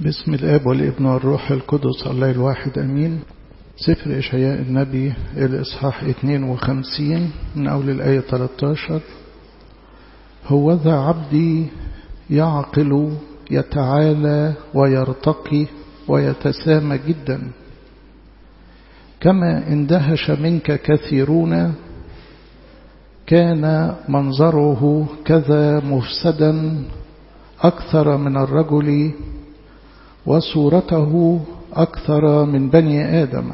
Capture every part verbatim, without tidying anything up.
بسم الآب والابن والروح القدس الله الواحد أمين. سفر إشعياء النبي الإصحاح اثنين وخمسين من أول الآية ثلاثة عشر. هوذا عبدي يعقل يتعالى ويرتقي ويتسامى جدا، كما اندهش منك كثيرون، كان منظره كذا مفسدا أكثر من الرجل، وصورته أكثر من بني آدم.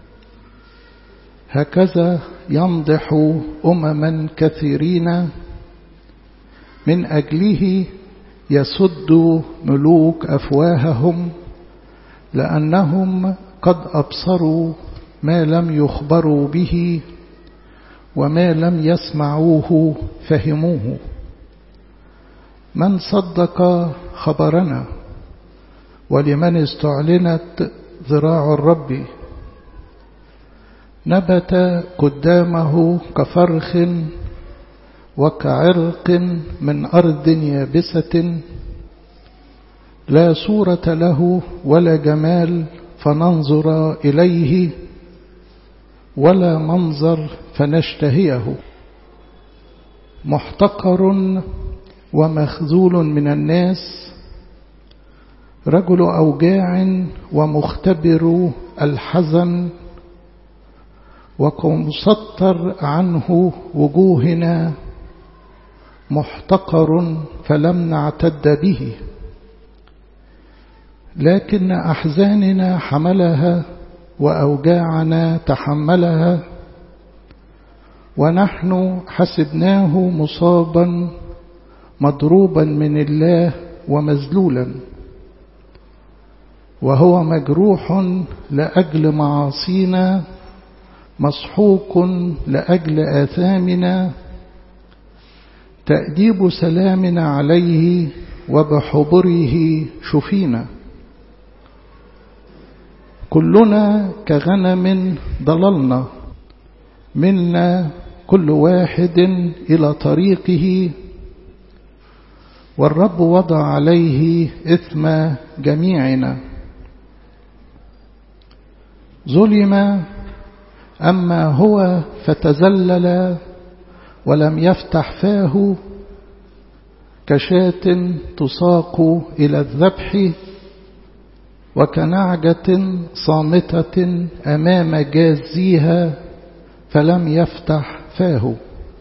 هكذا يمضح أمما كثيرين، من أجله يسد ملوك أفواههم، لأنهم قد أبصروا ما لم يخبروا به، وما لم يسمعوه فهموه. من صدق خبرنا؟ ولمن استعلنت ذراع الرب؟ نبت قدامه كفرخ وكعرق من أرض يابسة، لا صورة له ولا جمال فننظر إليه، ولا منظر فنشتهيه. محتقر ومخذول من الناس، رجل أوجاع ومختبر الحزن، وكمسطر عنه وجوهنا، محتقر فلم نعتد به. لكن أحزاننا حملها وأوجاعنا تحملها، ونحن حسبناه مصابا مضروبا من الله ومذلولا، وهو مجروح لأجل معاصينا، مسحوق لأجل آثامنا. تأديب سلامنا عليه، وبحبره شفينا. كلنا كغنم ضللنا، منا كل واحد إلى طريقه، والرب وضع عليه إثم جميعنا. ظلم أما هو فتذلل، ولم يفتح فاه، كشاة تساق إلى الذبح، وكنعجة صامتة أمام جازيها، فلم يفتح فاه.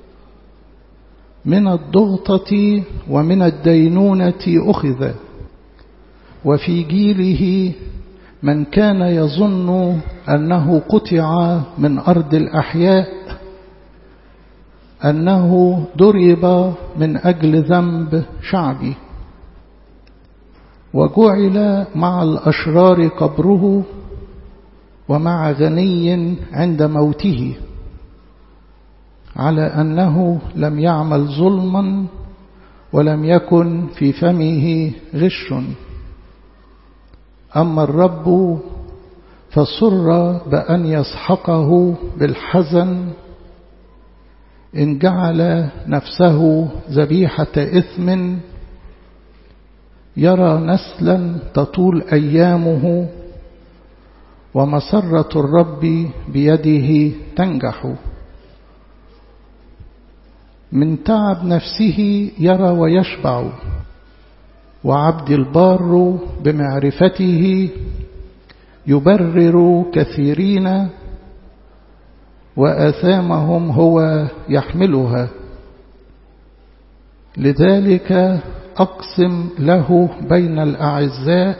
من الضغطة ومن الدينونة أخذ، وفي جيله من كان يظن أنه قطع من أرض الأحياء، أنه ضرب من أجل ذنب شعبي. وجعل مع الأشرار قبره، ومع غني عند موته، على أنه لم يعمل ظلما، ولم يكن في فمه غش. أما الرب فسر بأن يسحقه بالحزن، إن جعل نفسه ذبيحة إثم. يرى نسلا تطول أيامه، ومسرة الرب بيده تنجح. من تعب نفسه يرى ويشبع، وعبد البار بمعرفته يبرر كثيرين، وآثامهم هو يحملها. لذلك أقسم له بين الأعزاء،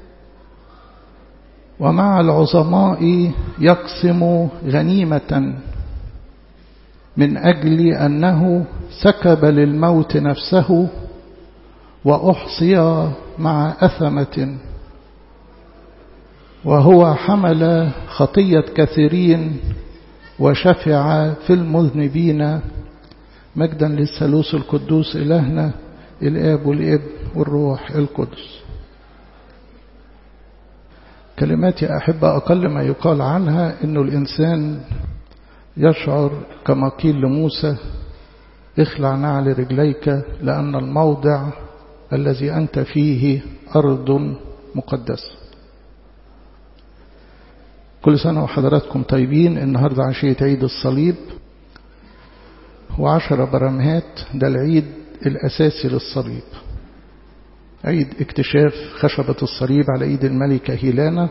ومع العظماء يقسم غنيمة، من أجل أنه سكب للموت نفسه، وأحصي مع أثمة. وهو حمل خطية كثيرين، وشفع في المذنبين. مجدا للثالوث القدوس إلهنا الآب والابن والروح القدس. كلماتي أحب أقل ما يقال عنها إنه الإنسان يشعر كما قيل لموسى: اخلع نعل رجليك، لأن الموضع الذي أنت فيه أرض مقدسة. كل سنة وحضراتكم طيبين. النهاردة عشية عيد الصليب، وعشرة برمهات ده العيد الأساسي للصليب، عيد اكتشاف خشبة الصليب على ايد الملكة هيلانا.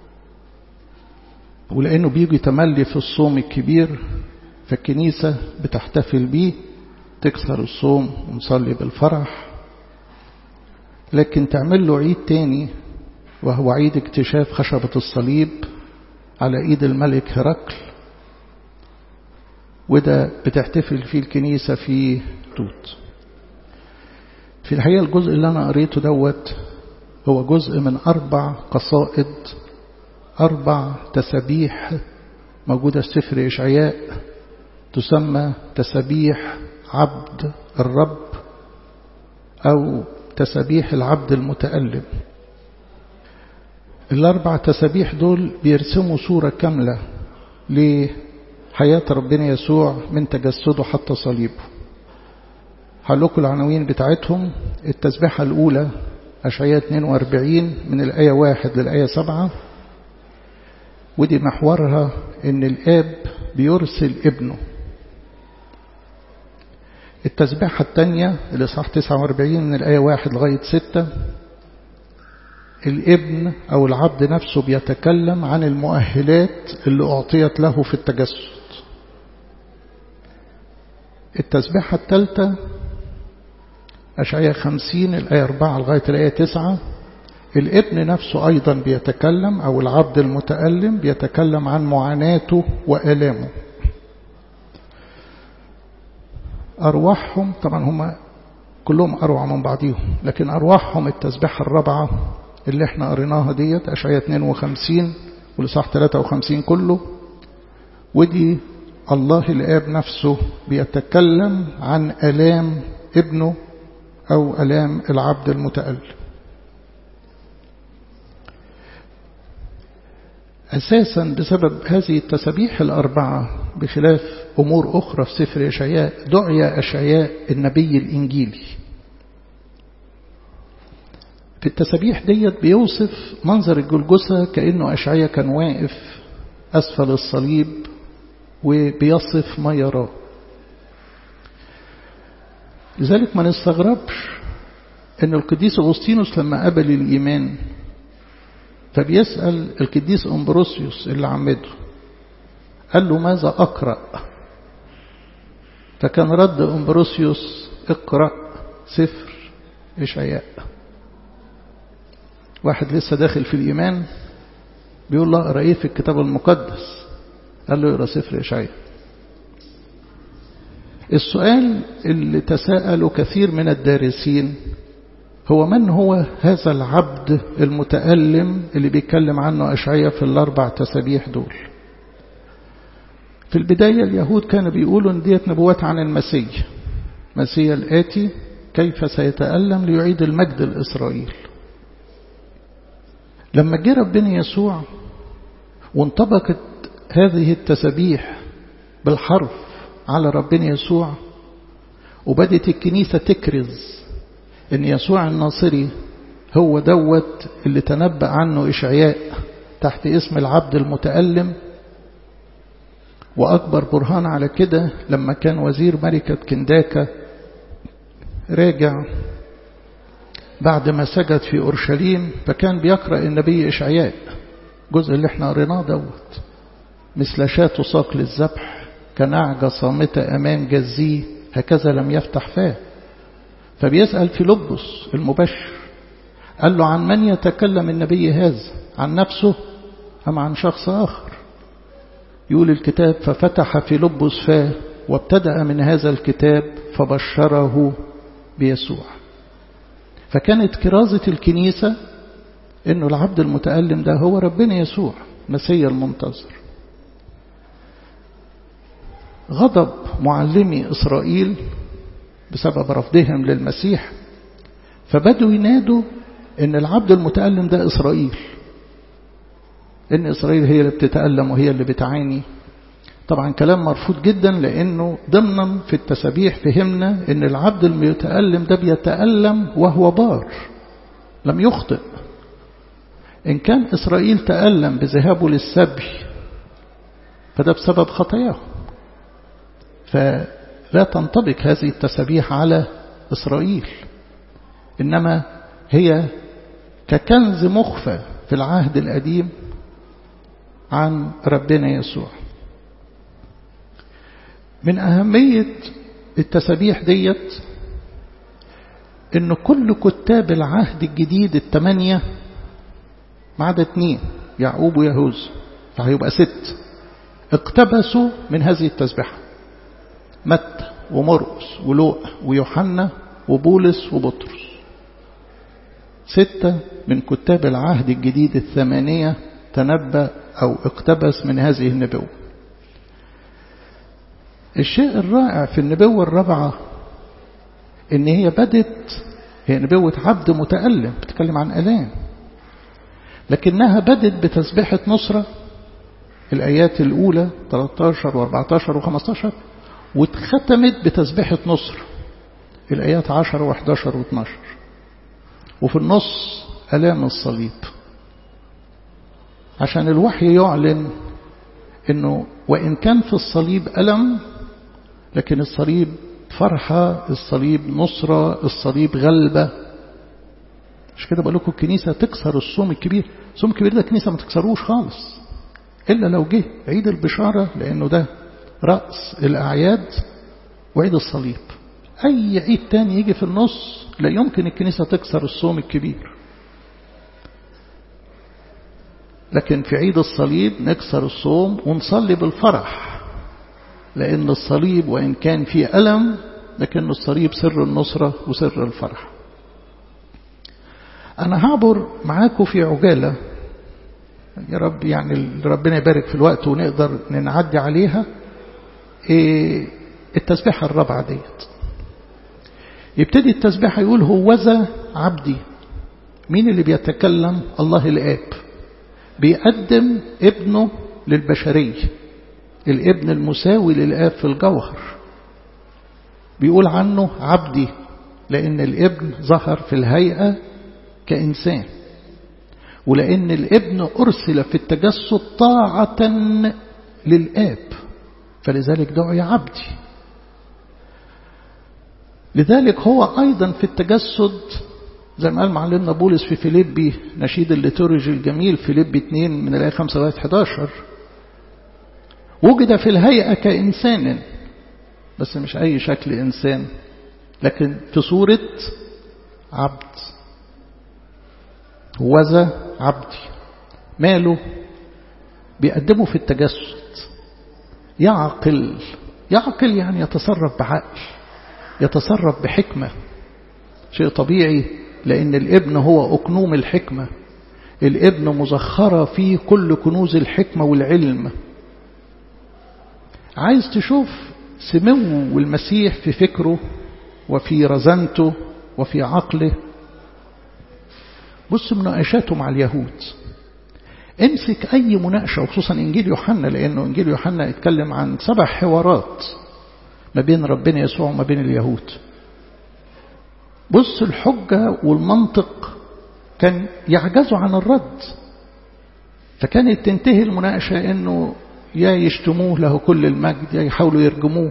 ولأنه بيجي تملي في الصوم الكبير فالكنيسة بتحتفل بيه، تكسر الصوم ونصلي بالفرح. لكن تعمل له عيد تاني وهو عيد اكتشاف خشبة الصليب على ايد الملك هرقل، وده بتحتفل فيه الكنيسة في توت. في الحقيقة الجزء اللي أنا قريته دوت هو جزء من أربع قصائد، أربع تسابيح موجودة في سفر إشعياء، تسمى تسابيح عبد الرب أو تسابيح العبد المتألم. الأربع تسابيح دول بيرسموا صورة كاملة لحياة ربنا يسوع من تجسده حتى صليبه. هلوكوا العناوين بتاعتهم. التسبيحة الأولى أشعياء اثنين وأربعين من الآية واحد للآية سبعة، ودي محورها إن الآب بيرسل ابنه. التسبيحة الثانية الإصحاح تسعة وأربعين من الآية واحد لغاية ستة، الابن أو العبد نفسه بيتكلم عن المؤهلات اللي أعطيت له في التجسد. التسبيحة الثالثة أشعياء خمسين الآية أربعة لغاية الآية تسعة، الابن نفسه أيضا بيتكلم أو العبد المتألم بيتكلم عن معاناته وآلامه. أرواحهم طبعا هم كلهم أروع من بعضهم، لكن أرواحهم التسبيحة الرابعة اللي احنا قريناها ديت أشعياء اثنين وخمسين والإصحاح ثلاثة وخمسين كله، ودي الله الآب نفسه بيتكلم عن آلام ابنه أو آلام العبد المتألم. أساسا بسبب هذه التسابيح الأربعة بخلاف أمور أخرى في سفر إشعياء دعي إشعياء النبي الإنجيلي. في التسابيح ديت بيوصف منظر الجلجثة كأنه إشعياء كان واقف أسفل الصليب وبيصف ما يراه. لذلك ما نستغربش أن القديس أغسطينوس لما قبل الإيمان فبيسأل القديس أمبروسيوس اللي عمده، قال له ماذا أقرأ؟ فكان رد أمبروسيوس اقرأ سفر إشعياء. واحد لسه داخل في الإيمان بيقول له اقرأ ايه في الكتاب المقدس؟ قال له اقرأ سفر إشعياء. السؤال اللي تساءله كثير من الدارسين هو من هو هذا العبد المتألم اللي بيتكلم عنه إشعياء في الأربع تسابيح دول؟ في البداية اليهود كانوا بيقولوا ان ديت نبوات عن المسيح، مسيح الآتي كيف سيتألم ليعيد المجد لإسرائيل. لما جه ربنا يسوع وانطبقت هذه التسابيح بالحرف على ربنا يسوع، وبدت الكنيسة تكرز ان يسوع الناصري هو دوت اللي تنبأ عنه إشعياء تحت اسم العبد المتألم. وأكبر برهان على كده لما كان وزير ملكة كنداكا راجع بعد ما سجد في أورشليم، فكان بيقرأ النبي إشعياء جزء اللي احنا قريناه دوت، مثل شاة تساق للذبح كنعجة صامتة أمام جزيه هكذا لم يفتح فاه. فبيسأل فيلبس المبشر، قال له عن من يتكلم النبي هذا؟ عن نفسه أم عن شخص آخر؟ يقول الكتاب ففتح فيلبس فاه وابتدأ من هذا الكتاب فبشره بيسوع. فكانت كرازة الكنيسة إنه العبد المتألم ده هو ربنا يسوع مسيح المنتظر. غضب معلمي إسرائيل بسبب رفضهم للمسيح، فبدوا ينادوا إن العبد المتألم ده إسرائيل، إن إسرائيل هي اللي بتتألم وهي اللي بتعاني. طبعا كلام مرفوض جدا، لأنه ضمنا في التسابيح فهمنا إن العبد المتألم ده بيتألم وهو بار لم يخطئ، إن كان إسرائيل تألم بذهابه للسبي فده بسبب خطاياه، فلا تنطبق هذه التسبيح على إسرائيل، إنما هي ككنز مخفى في العهد القديم عن ربنا يسوع. من أهمية التسبيح ديت إن كل كتاب العهد الجديد الثمانية ما عدا اتنين يعقوب ويهوذا، فهيبقى ست، اقتبسوا من هذه التسبيحة: متى ومرقس ولوقا ويوحنا وبولس وبطرس. ستة من كتاب العهد الجديد الثمانية تنبأ أو اقتبس من هذه النبوة. الشيء الرائع في النبوة الرابعة إن هي بدت، هي نبوة عبد متألم بتتكلم عن آلام، لكنها بدت بتسبيحة نصرة الآيات الأولى ثلاثة عشر وأربعة عشر وخمسة عشر، واتختمت بتسبيحة نصرة الآيات عشرة وأحد عشر واثني عشر، وفي النص آلام الصليب، عشان الوحي يعلن إنه وإن كان في الصليب ألم لكن الصليب فرحة، الصليب نصرة، الصليب غلبة. مش كده بقول لكم الكنيسة تكسر الصوم الكبير؟ الصوم الكبير ده الكنيسة ما تكسروش خالص إلا لو جه عيد البشارة، لأنه ده رأس الأعياد وعيد الصليب. أي عيد تاني يجي في النص لا يمكن الكنيسة تكسر الصوم الكبير، لكن في عيد الصليب نكسر الصوم ونصلي بالفرح، لأن الصليب وإن كان فيه ألم لكن الصليب سر النصرة وسر الفرح. أنا هعبر معاكم في عجالة يا رب، يعني ربنا يبارك في الوقت ونقدر ننعدي عليها. إيه التسبيحة الرابعة ديت؟ يبتدي التسبيحة يقول: هوذا عبدي. مين اللي بيتكلم؟ الله الآب بيقدم ابنه للبشرية، الابن المساوي للآب في الجوهر، بيقول عنه عبدي لأن الابن ظهر في الهيئة كإنسان، ولأن الابن أرسل في التجسد طاعة للآب فلذلك دعي عبدي. لذلك هو أيضا في التجسد زي ما قال معلمنا بولس في فيليبي نشيد الليتورجي الجميل فيليبي اثنين من الآية خمسة لغاية أحد عشر: وجد في الهيئة كإنسان، بس مش أي شكل إنسان، لكن في صورة عبد. هوذا عبدي. ماله؟ بيقدمه في التجسد يعقل. يعقل يعني يتصرف بعقل، يتصرف بحكمة، شيء طبيعي، لأن الابن هو أكنوم الحكمة، الابن مزخرة فيه كل كنوز الحكمة والعلم. عايز تشوف سمو المسيح في فكره وفي رزانته وفي عقله؟ بص مناقشاته مع اليهود. امسك أي مناقشة، وخصوصا إنجيل يوحنا، لأنه إنجيل يوحنا يتكلم عن سبع حوارات ما بين ربنا يسوع وما بين اليهود. بص الحجة والمنطق كان يعجزوا عن الرد، فكانت تنتهي المناقشة إنه يا يشتموه له كل المجد يا يحاولوا يرجموه.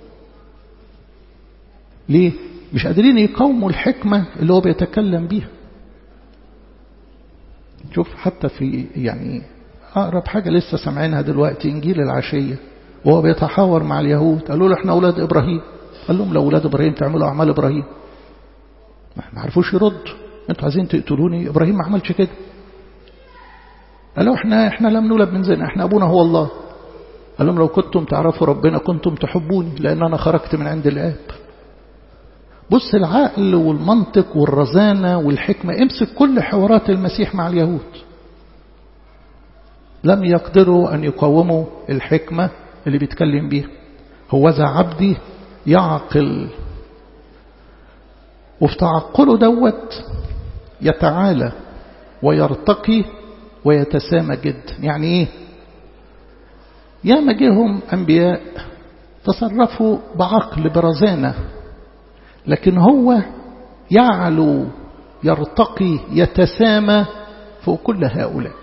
ليه؟ مش قادرين يقاوموا الحكمة اللي هو بيتكلم بيها. شوف حتى في يعني أقرب حاجة لسه سمعينها دلوقتي إنجيل العشية، وهو بيتحاور مع اليهود، قالوا له احنا أولاد إبراهيم. قال لهم لو أولاد إبراهيم تعملوا أعمال إبراهيم. ما عرفوش يردوا. انتوا عايزين تقتلوني؟ إبراهيم ما عملش كده. قالوا احنا احنا لم نولد من زنا، احنا أبونا هو الله. قال لهم لو كنتم تعرفوا ربنا كنتم تحبوني لأن أنا خرجت من عند الآب. بص العقل والمنطق والرزانة والحكمة. امسك كل حوارات المسيح مع اليهود، لم يقدروا أن يقاوموا الحكمة اللي بيتكلم بيها. هوذا عبدي يعقل، وفي تعقله دوت يتعالى ويرتقي ويتسامى جدا. يعني ايه؟ يا ما جيهم أنبياء تصرفوا بعقل برزانة، لكن هو يعلو يرتقي يتسامى فوق كل هؤلاء.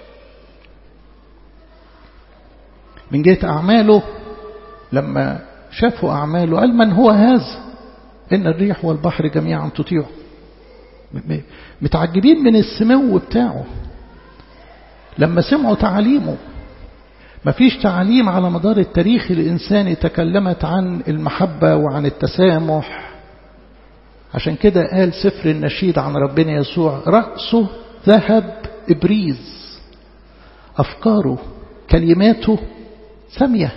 من جهة أعماله لما شافوا أعماله قال من هو هذا إن الريح والبحر جميعا تطيعه. متعجبين من السمو بتاعه لما سمعوا تعاليمه. ما فيش تعاليم على مدار التاريخ الإنساني تكلمت عن المحبة وعن التسامح. عشان كده قال سفر النشيد عن ربنا يسوع رأسه ذهب إبريز، أفكاره كلماته سامية.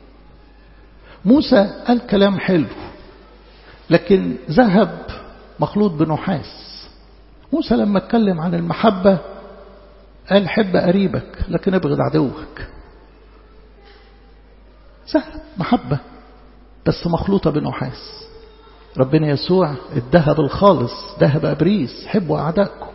موسى قال كلام حلو لكن ذهب مخلوط بنحاس. موسى لما اتكلم عن المحبة قال حب قريبك لكن ابغض عدوك. ذهب محبة بس مخلوطة بنحاس. ربنا يسوع الذهب الخالص ذهب إبريز، حبوا أعدائكم.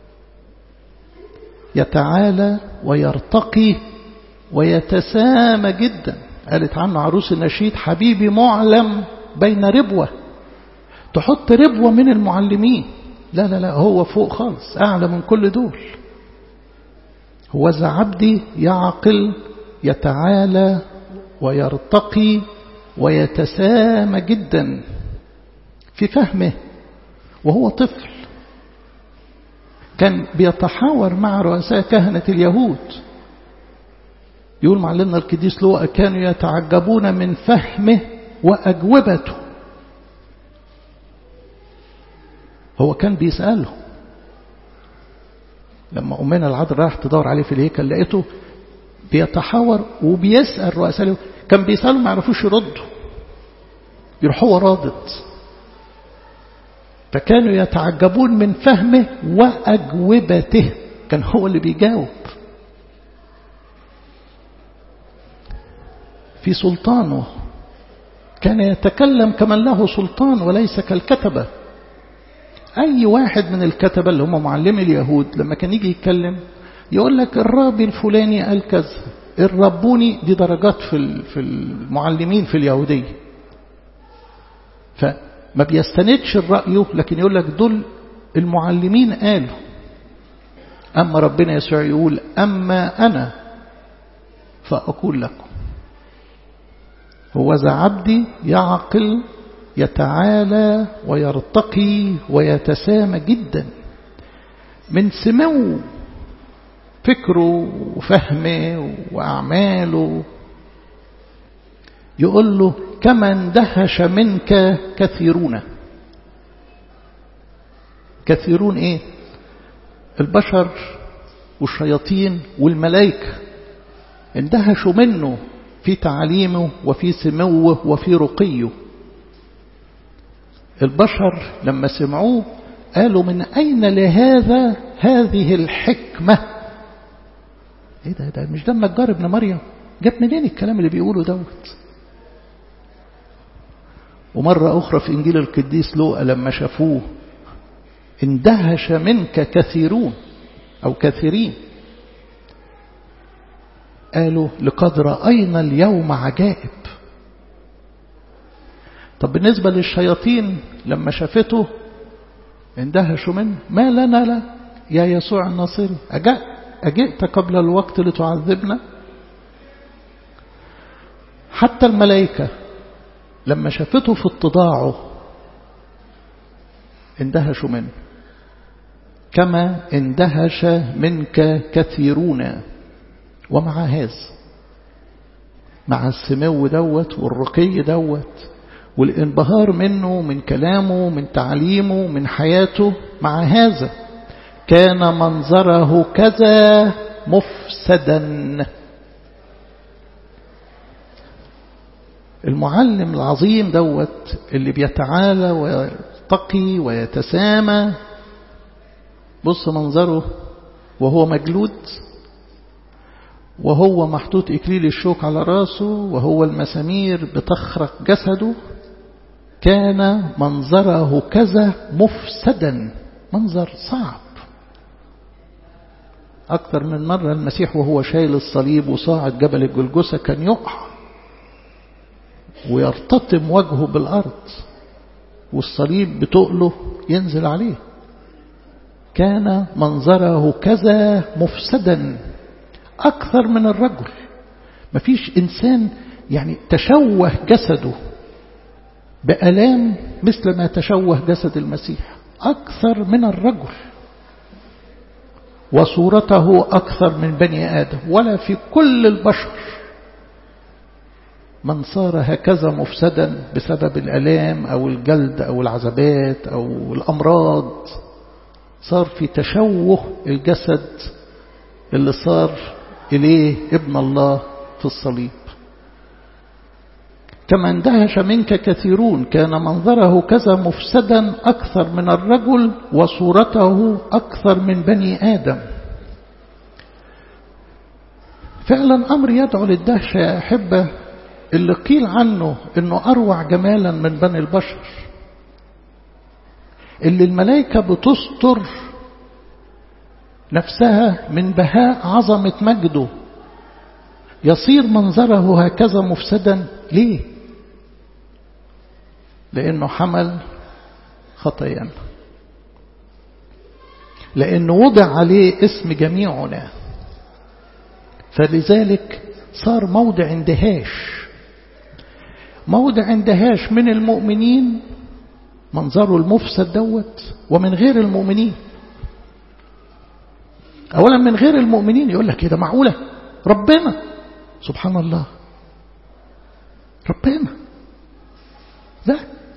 يتعالى ويرتقي ويتسامى جدا. قالت عنه عروس النشيد حبيبي معلم بين ربوة. تحط ربوة من المعلمين، لا لا لا هو فوق خالص أعلى من كل دول. هو ذا عبدي يعقل يتعالى ويرتقي ويتسامى جدا في فهمه. وهو طفل كان بيتحاور مع رؤساء كهنة اليهود. يقول معلمنا القديس لوقا كانوا يتعجبون من فهمه وأجوبته. هو كان بيسأله. لما أمنا العذراء راح تدور عليه في الهيكل لقيته بيتحاور وبيسأل رؤساء. كان بيسأله ما يعرفوش يردوا، يروح هو رادد. فكانوا يتعجبون من فهمه وأجوبته. كان هو اللي بيجاوب في سلطانه. كان يتكلم كمن له سلطان وليس كالكتبة. أي واحد من الكتبة اللي هم معلمي اليهود لما كان يجي يتكلم يقول لك الرابي الفلاني قال كذا، الربوني. دي درجات في المعلمين في اليهودية. فما بيستندش الرأيه لكن يقول لك دول المعلمين قالوا. أما ربنا يسوع يقول أما أنا فأقول لكم. هو ذا عبدي يعقل يتعالى ويرتقي ويتسامى جدا. من سمو فكره وفهمه وأعماله يقول له كما اندهش منك كثيرون. كثيرون ايه؟ البشر والشياطين والملائكة اندهشوا منه في تعليمه وفي سموه وفي رقيه. البشر لما سمعوه قالوا من أين لهذا هذه الحكمة؟ ايه ده ده مش ده النجار ابن مريم؟ جاب منين الكلام اللي بيقوله دوت؟ ومرة أخرى في إنجيل القديس لوقا لما شافوه اندهش منك كثيرون أو كثيرين. قالوا لقد رأينا اليوم عجائب. طب بالنسبة للشياطين لما شافته اندهشوا منه. ما لنا لا يا يسوع الناصري أجئت قبل الوقت لتعذبنا؟ حتى الملائكة لما شافته في اتضاعه اندهشوا منه كما اندهش منك كثيرون. ومع هذا مع السمو دوت والرقي دوت والانبهار منه من كلامه من تعليمه من حياته، مع هذا كان منظره كذا مفسدا. المعلم العظيم دوت اللي بيتعالى ويرتقي ويتسامى، بص منظره وهو مجلود، وهو محطوط إكليل الشوك على راسه، وهو المسامير بتخرق جسده. كان منظره كذا مفسدا، منظر صعب. أكثر من مرة المسيح وهو شايل الصليب وصاعد جبل الجلجثة كان يقع ويرتطم وجهه بالأرض والصليب بتقله ينزل عليه. كان منظره كذا مفسدا أكثر من الرجل. مفيش إنسان يعني تشوه جسده بألام مثل ما تشوه جسد المسيح، أكثر من الرجل، وصورته أكثر من بني آدم، ولا في كل البشر من صار هكذا مفسدا بسبب الألام أو الجلد أو العذابات أو الأمراض. صار في تشوه الجسد اللي صار إليه ابن الله في الصليب. كما اندهش منك كثيرون كان منظره كذا مفسدا أكثر من الرجل وصورته أكثر من بني آدم. فعلا أمر يدعو للدهشة يا أحبة، اللي قيل عنه أنه أروع جمالا من بني البشر، اللي الملائكة بتستر نفسها من بهاء عظمة مجده، يصير منظره هكذا مفسدا. ليه؟ لأنه حمل خطايانا، لأنه وضع عليه اسم جميعنا، فلذلك صار موضع اندهاش، موضع اندهاش من المؤمنين منظره المفسد دوت، ومن غير المؤمنين. أولا من غير المؤمنين يقول لك كده معقولة ربنا، سبحان الله، ربنا ده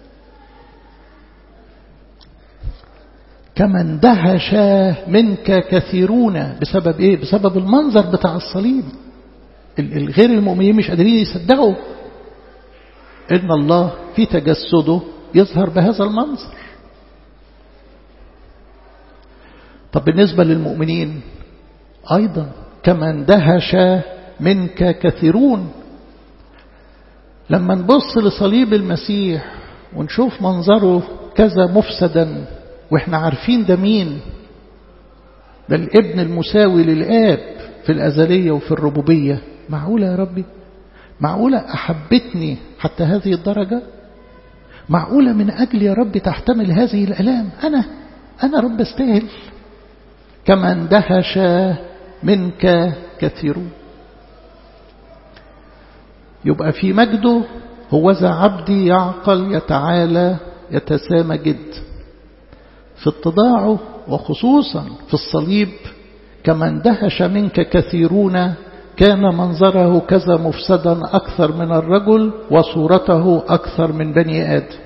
كما اندهش منك كثيرون. بسبب ايه؟ بسبب المنظر بتاع الصليب. الغير المؤمنين مش قادرين يصدقوا ان الله في تجسده يظهر بهذا المنظر. طب بالنسبة للمؤمنين ايضا كما اندهش منك كثيرون. لما نبص لصليب المسيح ونشوف منظره كذا مفسدا، واحنا عارفين ده مين، ده الابن المساوي للآب في الأزلية وفي الربوبية. معقولة يا ربي؟ معقولة أحبتني حتى هذه الدرجة؟ معقولة من أجل يا ربي تحتمل هذه الآلام؟ أنا أنا رب استاهل؟ كما اندهش منك كثيرون. يبقى في مجده هوذا عبدي يعقل يتعالى يتسامى جد. في اتضاعه وخصوصا في الصليب كما اندهش منك كثيرون كان منظره كذا مفسدا أكثر من الرجل وصورته أكثر من بني آدم.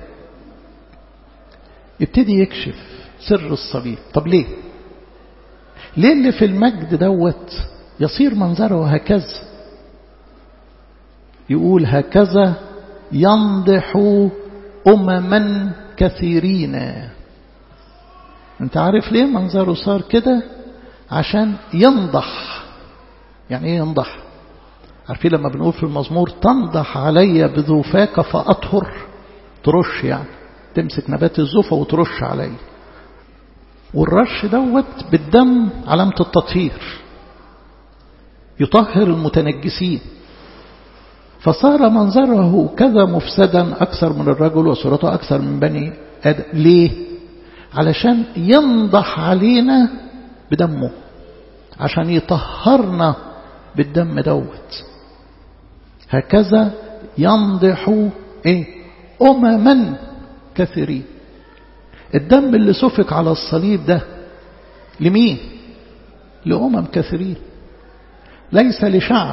يبتدي يكشف سر الصليب. طب ليه؟ ليه اللي في المجد دوت يصير منظره هكذا؟ يقول هكذا ينضح أمما كثيرين. انت عارف ليه منظره صار كده؟ عشان ينضح. يعني ايه ينضح؟ عارفين لما بنقول في المزمور تنضح علي بذوفاك فأطهر، ترش، يعني تمسك نبات الزوفة وترش علي. والرش دوت بالدم علامة التطهير، يطهر المتنجسين. فصار منظره كذا مفسدا أكثر من الرجل وصورته أكثر من بني آدم. ليه؟ علشان ينضح علينا بدمه، عشان يطهرنا بالدم دوت. هكذا ينضح ايه؟ أمما كثيرين. الدم اللي سفك على الصليب ده لمين؟ لأمم كثيرين، ليس لشعب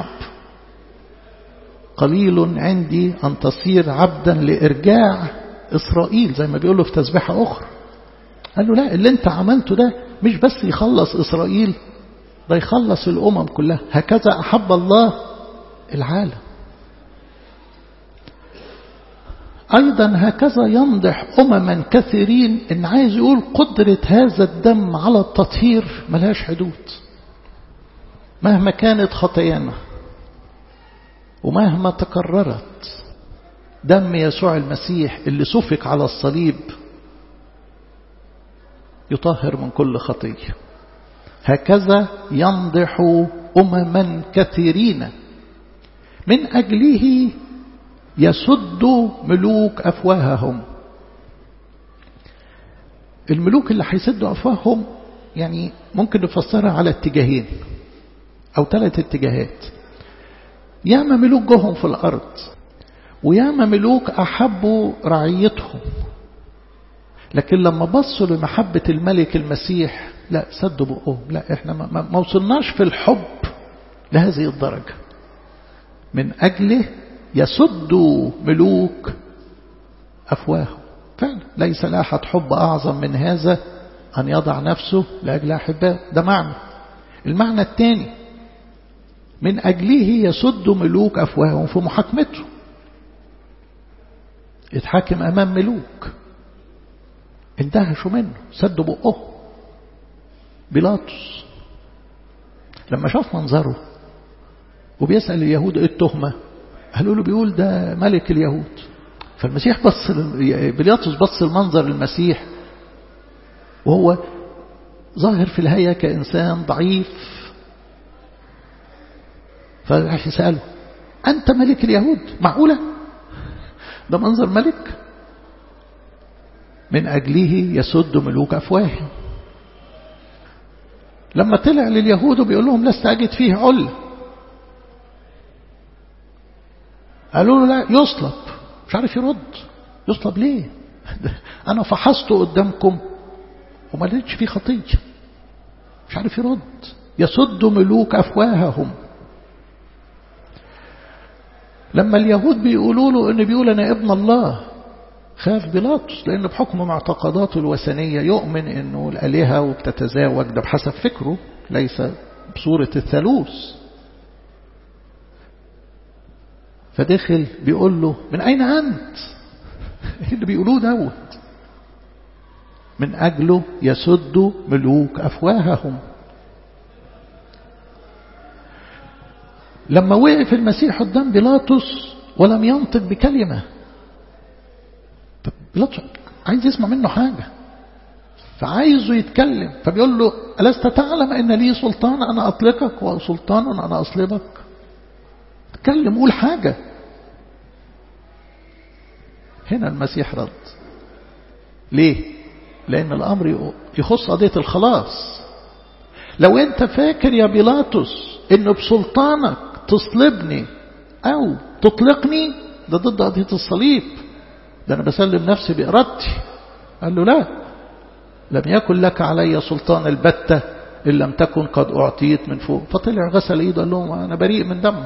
قليل عندي أن تصير عبدا لإرجاع إسرائيل، زي ما بيقولوا في تسبيحة أخرى. قال له لا، اللي انت عملته ده مش بس يخلص إسرائيل، ده يخلص الأمم كلها. هكذا أحب الله العالم. أيضا هكذا ينضح أمما كثيرين. إن عايز يقول قدرة هذا الدم على التطهير ملهاش حدود. مهما كانت خطايانا ومهما تكررت، دم يسوع المسيح اللي سفك على الصليب يطهر من كل خطية. هكذا ينضح أمما كثيرين من أجله يسد ملوك أفواههم. الملوك اللي هيسدوا أفواههم يعني ممكن نفسرها على اتجاهين أو ثلاث اتجاهات. ياما ملوك جهم في الأرض، وياما ملوك أحبوا رعيتهم، لكن لما بصوا لمحبة الملك المسيح لا سدوا بقهم، لا احنا ما, ما وصلناش في الحب لهذه الدرجة. من أجله يسدوا ملوك أفواههم. فعلا ليس لأحد حب أعظم من هذا أن يضع نفسه لأجل أحبائه. ده معنى. المعنى الثاني من أجله يسد ملوك أفواههم في محاكمته. يتحاكم أمام ملوك اندهشوا منه سدوا بقه. بيلاطس لما شاف منظره وبيسأل اليهود ايه التهمة، قالوا له بيقول ده ملك اليهود. فالمسيح بص، بيلاطس بص المنظر المسيح وهو ظاهر في الهيئة كإنسان ضعيف، فراح يسأله أنت ملك اليهود؟ معقولة ده منظر ملك؟ من أجله يسد ملوك أفواههم. لما طلع لليهود وبيقول لهم لست أجد فيه عل، قالوا له لا يصلب. مش عارف يرد. يصلب ليه؟ أنا فحصته قدامكم وما لقيتش فيه خطية. مش عارف يرد. يسد ملوك أفواههم. لما اليهود بيقولوا له إن بيقول أنا ابن الله، خاف بيلاطس، لأن بحكم معتقداته الوثنية يؤمن إنه الآلهة وبتتزاوج، ده بحسب فكره ليس بصورة الثالوث. فدخل بيقول له من أين أنت؟ اللي بيقولوه دوت. من أجله يسد ملوك أفواههم. لما وقف المسيح قدام بيلاطس ولم ينطق بكلمة، بيلاطس عايز يسمع منه حاجة، فعايزه يتكلم، فبيقول له ألست تعلم أن لي سلطان أنا أطلقك وسلطان أنا أصلبك؟ تكلم، قول حاجة. هنا المسيح رد. ليه؟ لأن الأمر يخص قضية الخلاص. لو أنت فاكر يا بيلاطس إنه بسلطانك تصلبني أو تطلقني، ده ضد قضية الصليب، ده أنا بسلم نفسي بإرادتي. قال له لا، لم يكن لك علي سلطان البتة إن لم تكن قد أعطيت من فوق. فطلع غسل إيده قال لهم أنا بريء من دم.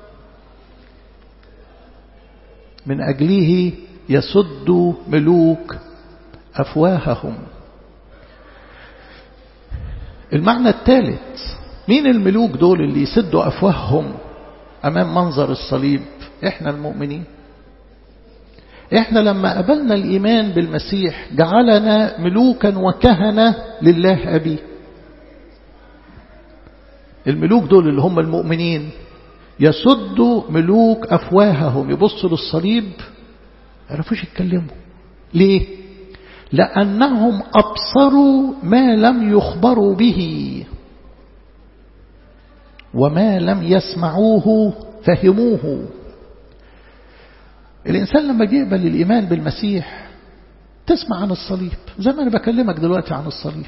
من أجله يسد ملوك أفواههم. المعنى الثالث، مين الملوك دول اللي يسدوا أفواههم أمام منظر الصليب؟ إحنا المؤمنين. إحنا لما قبلنا الإيمان بالمسيح جعلنا ملوكا وكهنة لله أبي. الملوك دول اللي هم المؤمنين يسدوا ملوك أفواههم، يبصوا للصليب يعرفوش يتكلموا. ليه؟ لأنهم أبصروا ما لم يخبروا به، وما لم يسمعوه فهموه. الإنسان لما يقبل الإيمان بالمسيح تسمع عن الصليب زي ما أنا بكلمك دلوقتي عن الصليب.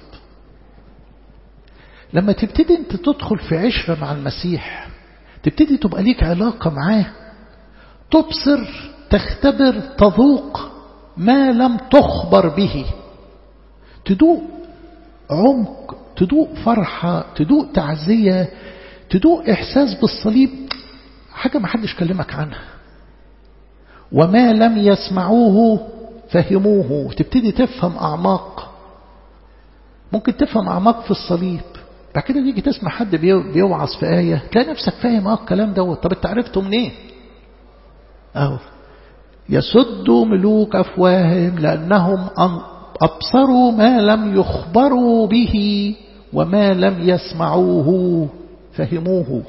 لما تبتدي أنت تدخل في عشرة مع المسيح، تبتدي تبقى ليك علاقة معاه، تبصر، تختبر، تذوق ما لم تخبر به، تدوق عمق، تدوق فرحة، تدوق تعزية، تدوق إحساس بالصليب، حاجة ما حدش كلمك عنها. وما لم يسمعوه فهموه، تبتدي تفهم أعماق. ممكن تفهم أعماق في الصليب، بعد كده تيجي تسمع حد بيوعظ في آية تلاقي نفسك فاهم اه الكلام دوت. طب انت عرفته منين؟ اهو يسد ملوك أفواههم لأنهم أبصروا ما لم يخبروا به وما لم يسمعوه فهموه.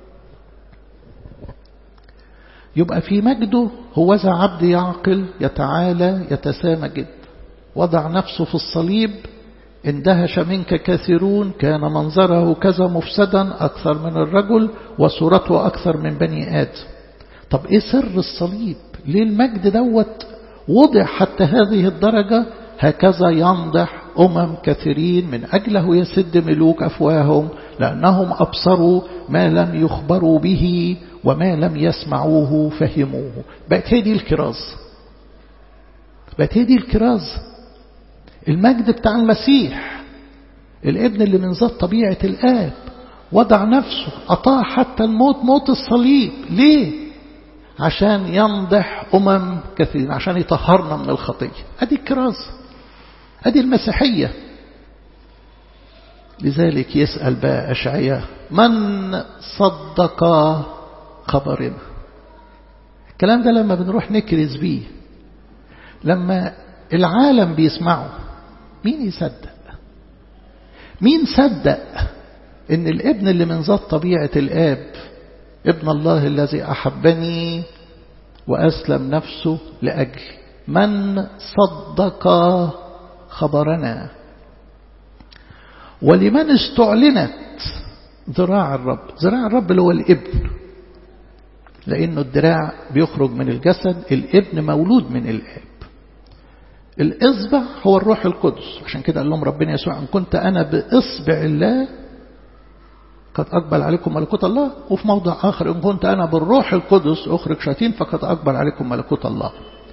يبقى في مجده هوذا عبد يعقل يتعالى يتسامى جد، وضع نفسه في الصليب، اندهش منك كثيرون، كان منظره كذا مفسدا أكثر من الرجل وصورته أكثر من بني آدم. طب إيه سر الصليب؟ ليه المجد دوت وضع حتى هذه الدرجة؟ هكذا ينضح أمم كثيرين من أجله يسد ملوك أفواههم لأنهم أبصروا ما لم يخبروا به وما لم يسمعوه فهموه. بقت هي دي الكراز، بقت هي دي الكراز، المجد بتاع المسيح، الابن اللي من ذات طبيعة الآب وضع نفسه أطاع حتى الموت، موت الصليب. ليه؟ عشان ينضح أمم كثيرين، عشان يطهرنا من الخطية. أدي الكراز، أدي المسيحية. لذلك يسأل بقى أشعياء من صدق خبرنا. الكلام ده لما بنروح نكرز بيه، لما العالم بيسمعه، مين يصدق؟ مين صدق ان الابن اللي من ذات طبيعة الآب ابن الله الذي أحبني وأسلم نفسه لأجل؟ من صدق خبرنا؟ ولمن استعلنت ذراع الرب؟ ذراع الرب اللي هو الابن، لأنه الذراع بيخرج من الجسد، الابن مولود من الآب. الإصبع هو الروح القدس، عشان كده قال لهم ربنا يسوع إن كنت أنا بإصبع الله قد أقبل عليكم ملكوت الله. وفي موضع آخر إن كنت أنا بالروح القدس أخرج شياطين فقد أقبل عليكم ملكوت الله.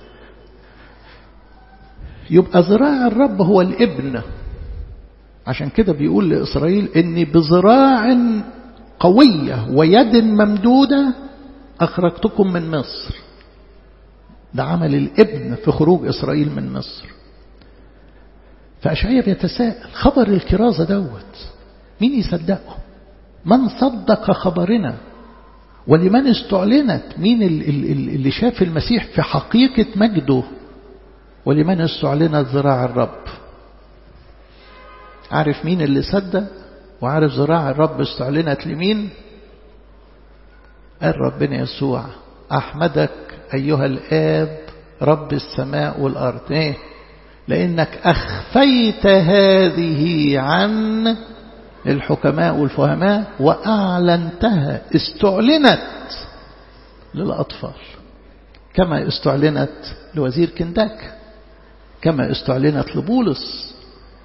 يبقى ذراع الرب هو الابن. عشان كده بيقول لإسرائيل إني بذراع قوية ويد ممدودة أخرجتكم من مصر. ده عمل الابن في خروج إسرائيل من مصر. فأشعياء بيتساءل خبر الكرازة دوت مين يصدقه؟ من صدق خبرنا؟ ولمن استعلنت؟ مين اللي شاف المسيح في حقيقة مجده؟ ولمن استعلنت ذراع الرب؟ عارف مين اللي صدق وعارف ذراع الرب استعلنت لمين؟ قال ربنا يسوع أحمدك أيها الآب رب السماء والأرض. إيه؟ لأنك أخفيت هذه عن الحكماء والفهماء وأعلنتها، استعلنت للأطفال كما استعلنت لوزير كنداك، كما استعلنت لبولس.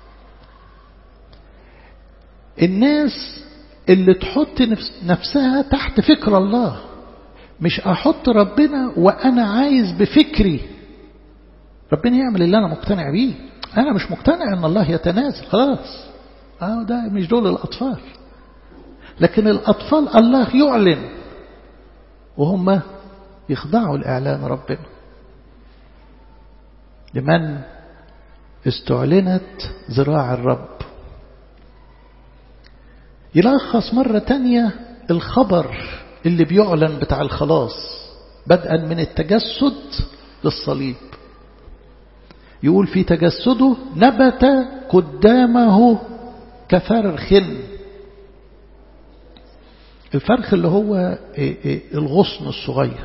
الناس اللي تحط نفسها تحت فكر الله، مش أحط ربنا وأنا عايز بفكري ربنا يعمل اللي أنا مقتنع بيه. أنا مش مقتنع أن الله يتنازل، خلاص آه ده مش دول الأطفال. لكن الأطفال الله يعلن وهم يخضعوا لإعلان ربنا. لمن استعلنت ذراع الرب. يلخص مرة تانية الخبر اللي بيعلن بتاع الخلاص بدءا من التجسد للصليب. يقول في تجسده نبت قدامه كفرخ. الفرخ اللي هو الغصن الصغير،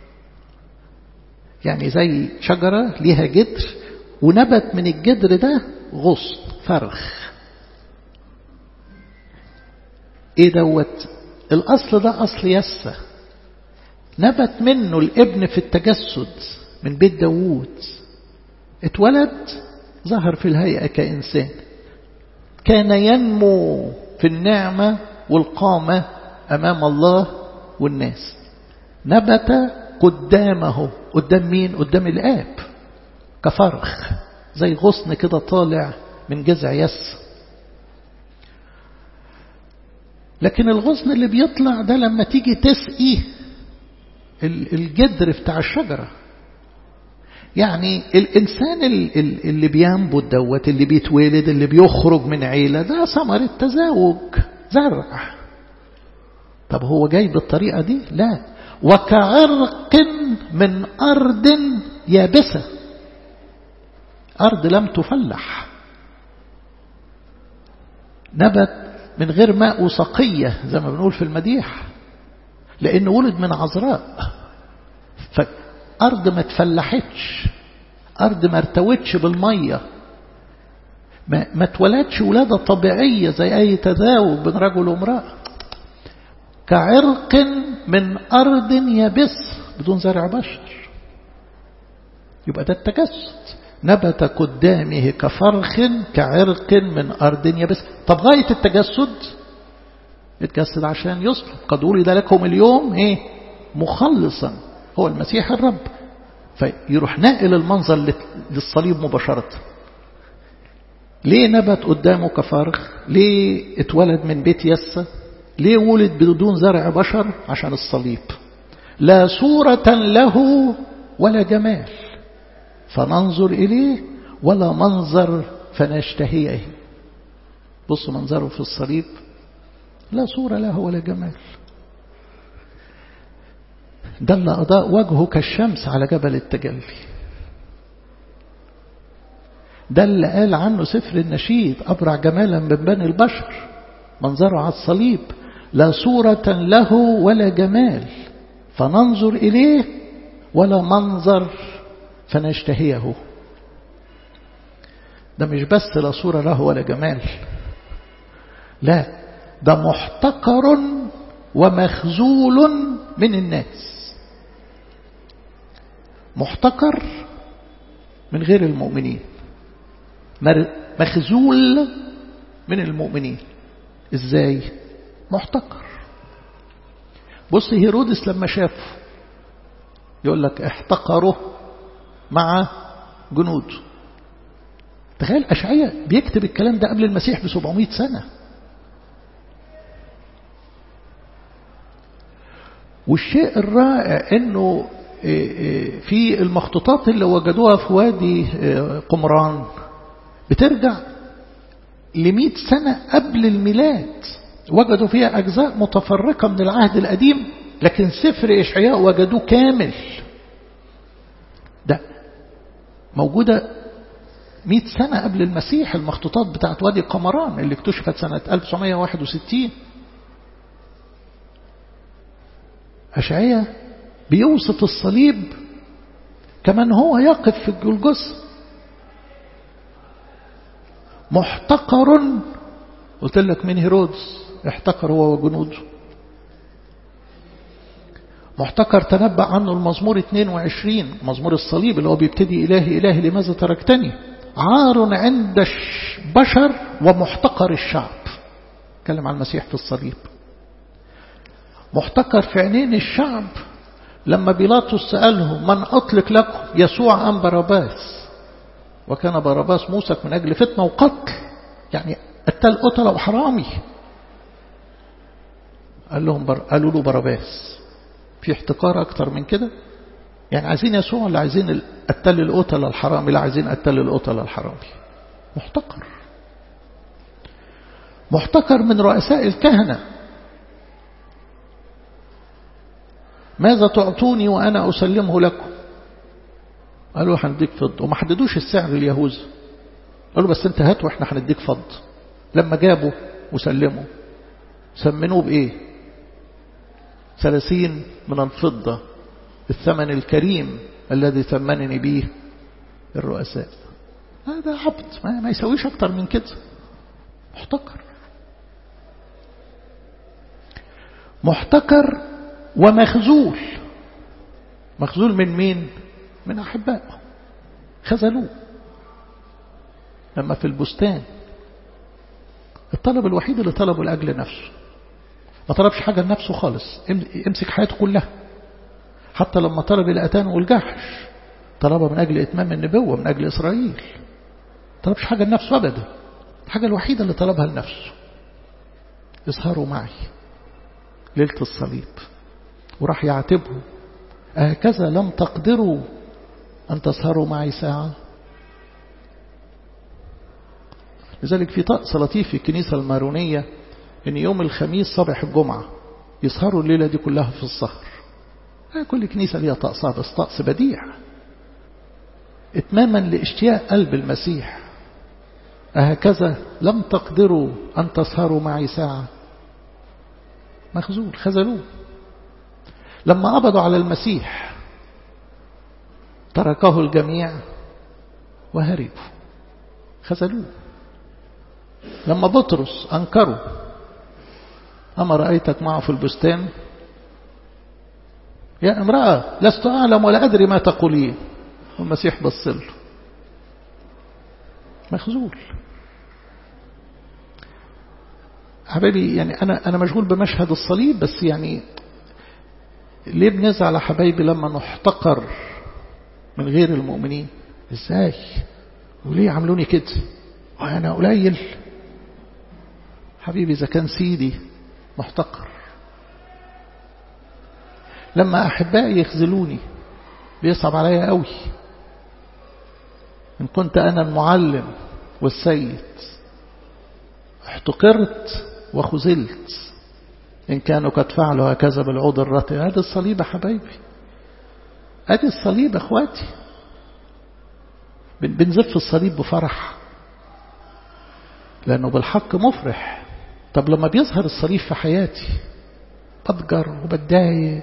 يعني زي شجرة ليها جدر ونبت من الجدر ده غصن فرخ. ايه دوت؟ الاصل ده اصل يسة، نبت منه الابن في التجسد من بيت داوود، اتولد ظهر في الهيئة كإنسان، كان ينمو في النعمة والقامة أمام الله والناس. نبت قدامه، قدام مين؟ قدام الآب، كفرخ زي غصن كده طالع من جذع يس. لكن الغصن اللي بيطلع ده لما تيجي تسقيه الجدر بتاع الشجرة، يعني الإنسان اللي بينبت دوت، اللي بيتولد، اللي بيخرج من عيلة، ده ثمرة تزاوج زرع. طب هو جاي بالطريقة دي؟ لا. وكعرق من أرض يابسة، أرض لم تفلح، نبت من غير ماء وسقية زي ما بنقول في المديح، لأنه ولد من عذراء. فأرض ما تفلحتش، أرض ما ارتوتش بالمية، ما, ما تولدش ولادة طبيعية زي أي تزاوج بين رجل وامرأة. كعرق من أرض يابس بدون زرع بشر. يبقى ده التجسد، نبت قدامه كفرخ كعرق من أرض يبس. طب غاية التجسد اتجسد عشان يصلب. قد ولد لكم اليوم ايه مخلصا هو المسيح الرب. فيروح ناقل المنظر للصليب مباشرة. ليه نبت قدامه كفرخ؟ ليه اتولد من بيت يسى؟ ليه ولد بدون زرع بشر؟ عشان الصليب. لا صورة له ولا جمال فننظر إليه ولا منظر فنشتهيه. بص منظره في الصليب لا صورة له ولا جمال. دل أضاء وجهه كالشمس على جبل التجلي. ده اللي قال عنه سفر النشيد أبرع جمالا من بني البشر. منظره على الصليب لا صورة له ولا جمال فننظر إليه ولا منظر فنشتهيه. ده مش بس لا صورة له ولا جمال، لا ده محتقر ومخزول من الناس. محتقر من غير المؤمنين، مخزول من المؤمنين. ازاي محتقر؟ بص هيرودس لما شافه يقول لك احتقره مع جنوده. تخيل أشعياء بيكتب الكلام ده قبل المسيح بسبعمائة سنة. والشيء الرائع انه في المخطوطات اللي وجدوها في وادي قمران بترجع لمئة سنة قبل الميلاد. وجدوا فيها أجزاء متفرقة من العهد القديم، لكن سفر إشعياء وجدوه كامل. ده موجودة مئة سنة قبل المسيح. المخطوطات بتاعت وادي قمران اللي اكتشفت سنة ألف وتسعمائة وواحد وستين. إشعياء بيوصف الصليب كمان هو يقف في الجلجثة. محتقر، قلت لك من هيرودس احتقر هو وجنوده. محتقر تنبأ عنه المزمور اثنين وعشرين، مزمور الصليب اللي هو بيبتدي إلهي إلهي لماذا تركتني. عار عند البشر ومحتقر الشعب. اتكلم عن المسيح في الصليب. محتقر في عينين الشعب لما بيلاطس سأله من أطلق لكم يسوع أم باراباس؟ وكان باراباس موسك من أجل فتنة وقتل، يعني قتل قتل وحرامي. قال لهم بر... قالوا له باراباس. في احتقار أكتر من كده؟ يعني عايزين يسوع ولا عايزين قتل القتل الحرامي؟ لا عايزين قتل القتل الحرامي. محتقر. محتقر من رؤساء الكهنة. ماذا تعطوني وأنا أسلمه لكم؟ قالوا هنديك فضة. وما حددوش السعر اليهوذي. قالوا بس انت هات واحنا هنديك فضة. لما جابوا وسلموا سمنوه بإيه؟ ثلاثين من الفضة، الثمن الكريم الذي ثمنني به الرؤساء. هذا عبد ما, ما يسويش أكتر من كده. محتقر. محتقر ومخزول. مخزول من مين؟ من أحبائه. خذلوه. لما في البستان الطلب الوحيد اللي طلبه لأجل نفسه، ما طلبش حاجة لنفسه خالص. امسك حياته كلها. حتى لما طلب الأتان والجحش طلبها من أجل إتمام النبوة، من أجل إسرائيل. ما طلبش حاجة لنفسه أبدا. الحاجة الوحيدة اللي طلبها لنفسه اسهروا معي ليلة الصليب. وراح يعاتبه هكذا لم تقدروا أن تسهروا معي ساعة. لذلك في طقس لطيف في الكنيسة المارونية إن يوم الخميس صباح الجمعة يسهروا الليلة دي كلها في السهر. كل كنيسة ليها طقسها، بس طقس بديع اتماما لاشتياق قلب المسيح. هكذا لم تقدروا أن تسهروا معي ساعة. مخزول. خذلوه. لما قبضوا على المسيح تركه الجميع وهربوا. خذلوه. لما بطرس أنكروا أما رأيتك معه في البستان يا امرأة لست أعلم ولا أدري ما تقولين. والمسيح بص له مخذول. حبايبي يعني أنا أنا مشغول بمشهد الصليب، بس يعني ليه بنزعل حبايبي لما نحتقر من غير المؤمنين؟ إزاي؟ وليه عملوني كده؟ وأنا قليل؟ حبيبي إذا كان سيدي محتقر. لما أحبائي يخذلوني بيصعب عليا قوي. إن كنت أنا المعلم والسيد احتقرت وخذلت، إن كانوا قد فعلوا هكذا بالعود الرطب. هذا الصليب يا حبايبي، هذا الصليب أخواتي. بنزف الصليب بفرح لأنه بالحق مفرح. طب لما بيظهر الصليب في حياتي بتجر وبتضايق.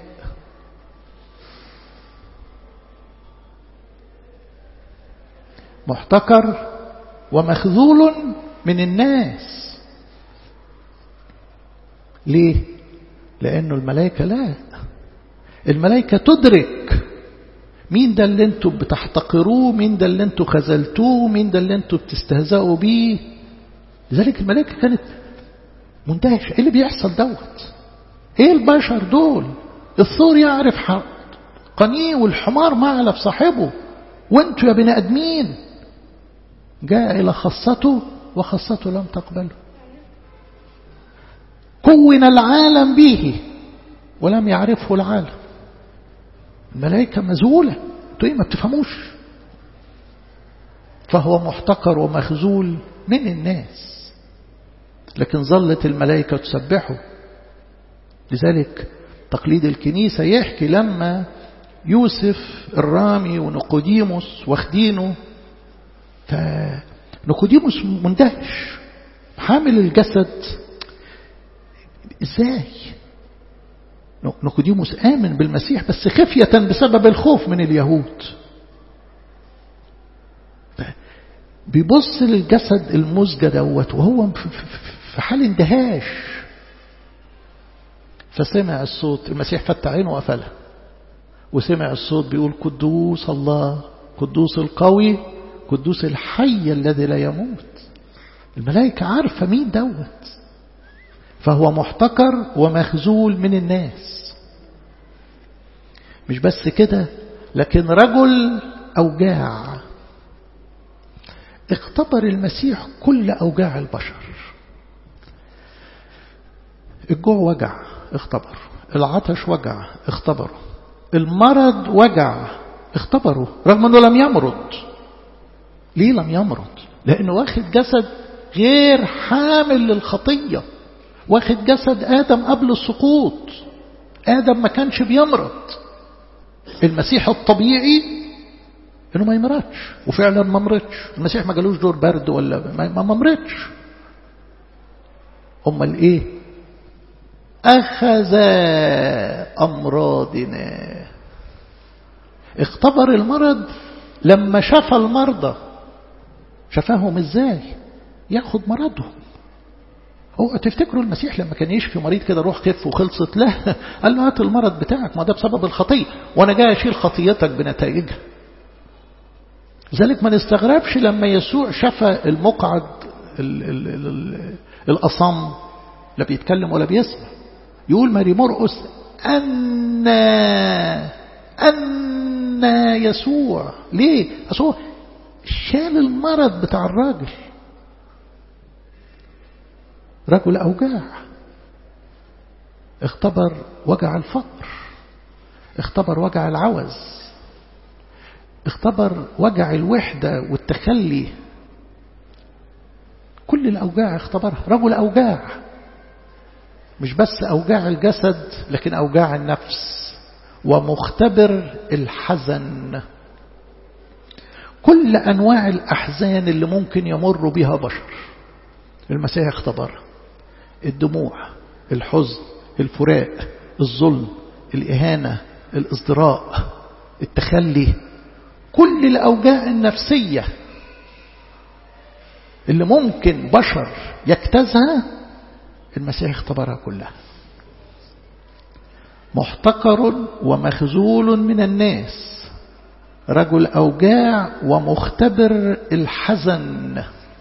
محتقر ومخذول من الناس. ليه؟ لأنه الملائكة لا، الملائكة تدرك مين ده اللي انتوا بتحتقروه، مين ده اللي انتوا خذلتوه، مين ده اللي انتوا بتستهزئوا بيه. لذلك الملائكة كانت مندهشة، ايه اللي بيحصل دوت؟ ايه البشر دول؟ الثور يعرف قنيه والحمار معلف صاحبه، وانتوا يا بني ادمين. جاء الى خاصته وخاصته لم تقبله. كون العالم به ولم يعرفه العالم. الملائكة مذهولة، انتوا ايه ما بتفهموش؟ فهو محتقر ومخذول من الناس، لكن ظلت الملائكة تسبحه. لذلك تقليد الكنيسة يحكي لما يوسف الرامي ونقوديموس واخدينه، فنقوديموس مندهش حامل الجسد. ازاي؟ نقوديموس آمن بالمسيح بس خفية بسبب الخوف من اليهود. بيبص للجسد المزجى دوت وهو في حال اندهاش. فسمع الصوت، المسيح فتح عينه وقفلها، وسمع الصوت بيقول قدوس الله، قدوس القوي، قدوس الحي الذي لا يموت. الملائكة عارفة مين دوت. فهو محتقر ومخذول من الناس. مش بس كده، لكن رجل أوجاع. اختبر المسيح كل أوجاع البشر. الجوع وجع اختبر، العطش وجع اختبره، المرض وجع اختبره، رغم أنه لم يمرض. ليه لم يمرض؟ لأنه واخد جسد غير حامل للخطية، واخد جسد آدم قبل السقوط. آدم ما كانش بيمرض. المسيح الطبيعي انه ما يمرضش، وفعلا ما مرضش. المسيح ما جالوش دور برد ولا ما مرضش. امال ايه؟ اخذ امراضنا. اختبر المرض لما شفى المرضى. شفاهم ازاي؟ ياخد مرضهم. هو تفتكروا المسيح لما كان يشفي مريض كده روح خف وخلصت؟ لا، قال له هات المرض بتاعك، ما ده بسبب الخطية، وانا جاي اشيل خطيتك بنتائجها. لذلك ما نستغربش لما يسوع شفى المقعد ال ال ال ال الأصم، لا بيتكلم ولا بيسمع. يقول ماري مرقس أن أن يسوع. ليه؟ يسوع شال المرض بتاع الراجل. رجل أوجاع. اختبر وجع الفقر، اختبر وجع العوز، اختبر وجع الوحدة والتخلي. كل الأوجاع اختبرها. رجل أوجاع، مش بس أوجاع الجسد لكن أوجاع النفس، ومختبر الحزن. كل أنواع الأحزان اللي ممكن يمر بها بشر المسيح اختبرها. الدموع، الحزن، الفراق، الظلم، الإهانة، الازدراء، التخلي. كل الأوجاع النفسية اللي ممكن بشر يجتازها المسيح اختبرها كلها. محتقر ومخذول من الناس، رجل أوجاع ومختبر الحزن.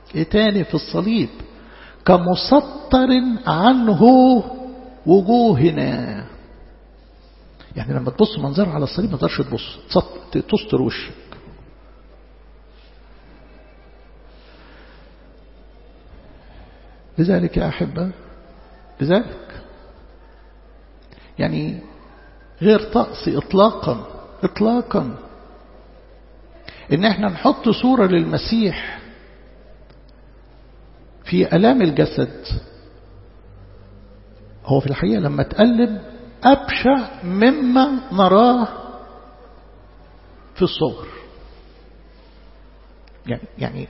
ايه تاني في الصليب؟ كمسطر عنه وجوهنا. يعني لما تبص منظر على الصليب ما تقدرش تبص، تستر وشك. لذلك يا أحبة، لذلك يعني غير طقس إطلاقا إطلاقا إن احنا نحط صورة للمسيح في آلام الجسد. هو في الحقيقة لما تقلب أبشع مما نراه في الصور. يعني يعني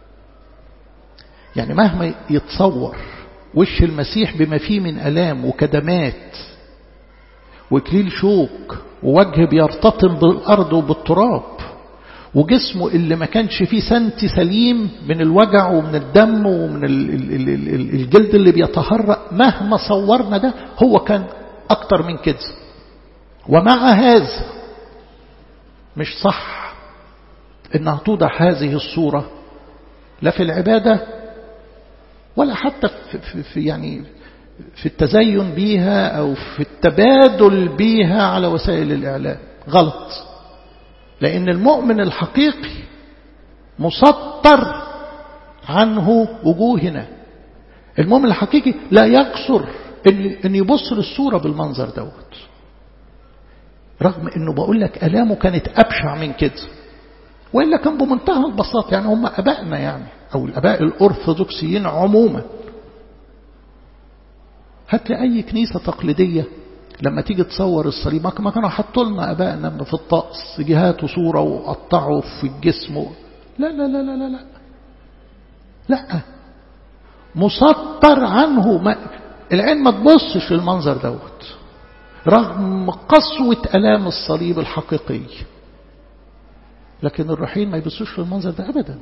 يعني مهما يتصور وش المسيح بما فيه من آلام وكدمات وكليل شوك ووجه بيرتطم بالأرض وبالتراب وجسمه اللي ما كانش فيه سنتي سليم من الوجع ومن الدم ومن الجلد اللي بيتهرأ، مهما صورنا ده هو كان أكتر من كده. ومع هذا مش صح إنها توضح هذه الصورة لا في العبادة ولا حتى في, في يعني في التزين بيها أو في التبادل بيها على وسائل الإعلام. غلط، لأن المؤمن الحقيقي مسطر عنه وجوهنا. المؤمن الحقيقي لا يقصر إن يبص للصورة بالمنظر دوت، رغم إنه بقول لك آلامه كانت أبشع من كده، وإلا كان بمنتهى البساطة. يعني هم أبائنا يعني أو الأباء الأرثوذكسيين عموما، هات لي أي كنيسة تقليدية لما تيجي تصور الصليب ما كانوا حطوا لنا أبائنا في الطقس جهاته صورة وقطعوا في الجسم. لا لا لا لا لا لا لا، مسطر عنه. ما العين ما تبصش للمنظر دوت رغم قسوة آلام الصليب الحقيقي، لكن الروحيين ما يبصوش للمنظر ده أبدا.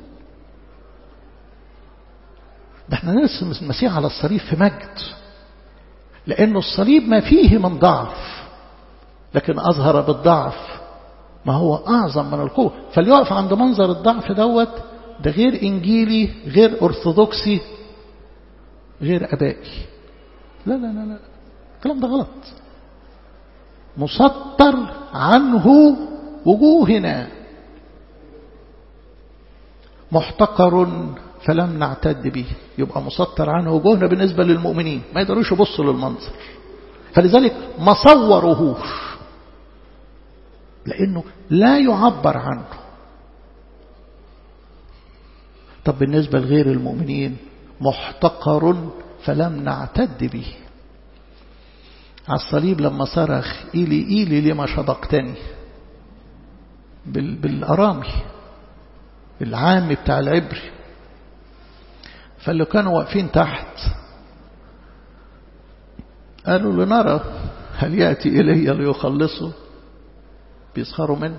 ده احنا نرسم المسيح على الصليب في مجد، لأنه الصليب ما فيه من ضعف، لكن أظهر بالضعف ما هو أعظم من القوة. فليقف عند منظر الضعف دوت، ده غير إنجيلي، غير أرثوذكسي، غير أبائي. لا لا لا لا، الكلام ده غلط. مسطر عنه وجوهنا، محتقر فلم نعتد به. يبقى مسطر عنه وجوهنا بالنسبة للمؤمنين، ما يقدروش يبصوا للمنظر، فلذلك ما صوروهوش لأنه لا يعبر عنه. طب بالنسبة لغير المؤمنين محتقر فلم نعتد به. على الصليب لما صرخ إيلي إيلي لما شبقتني بالأرامي العام بتاع العبري، فاللي كانوا واقفين تحت قالوا لنرى هل يأتي إلي ليخلصه، بيسخروا منه.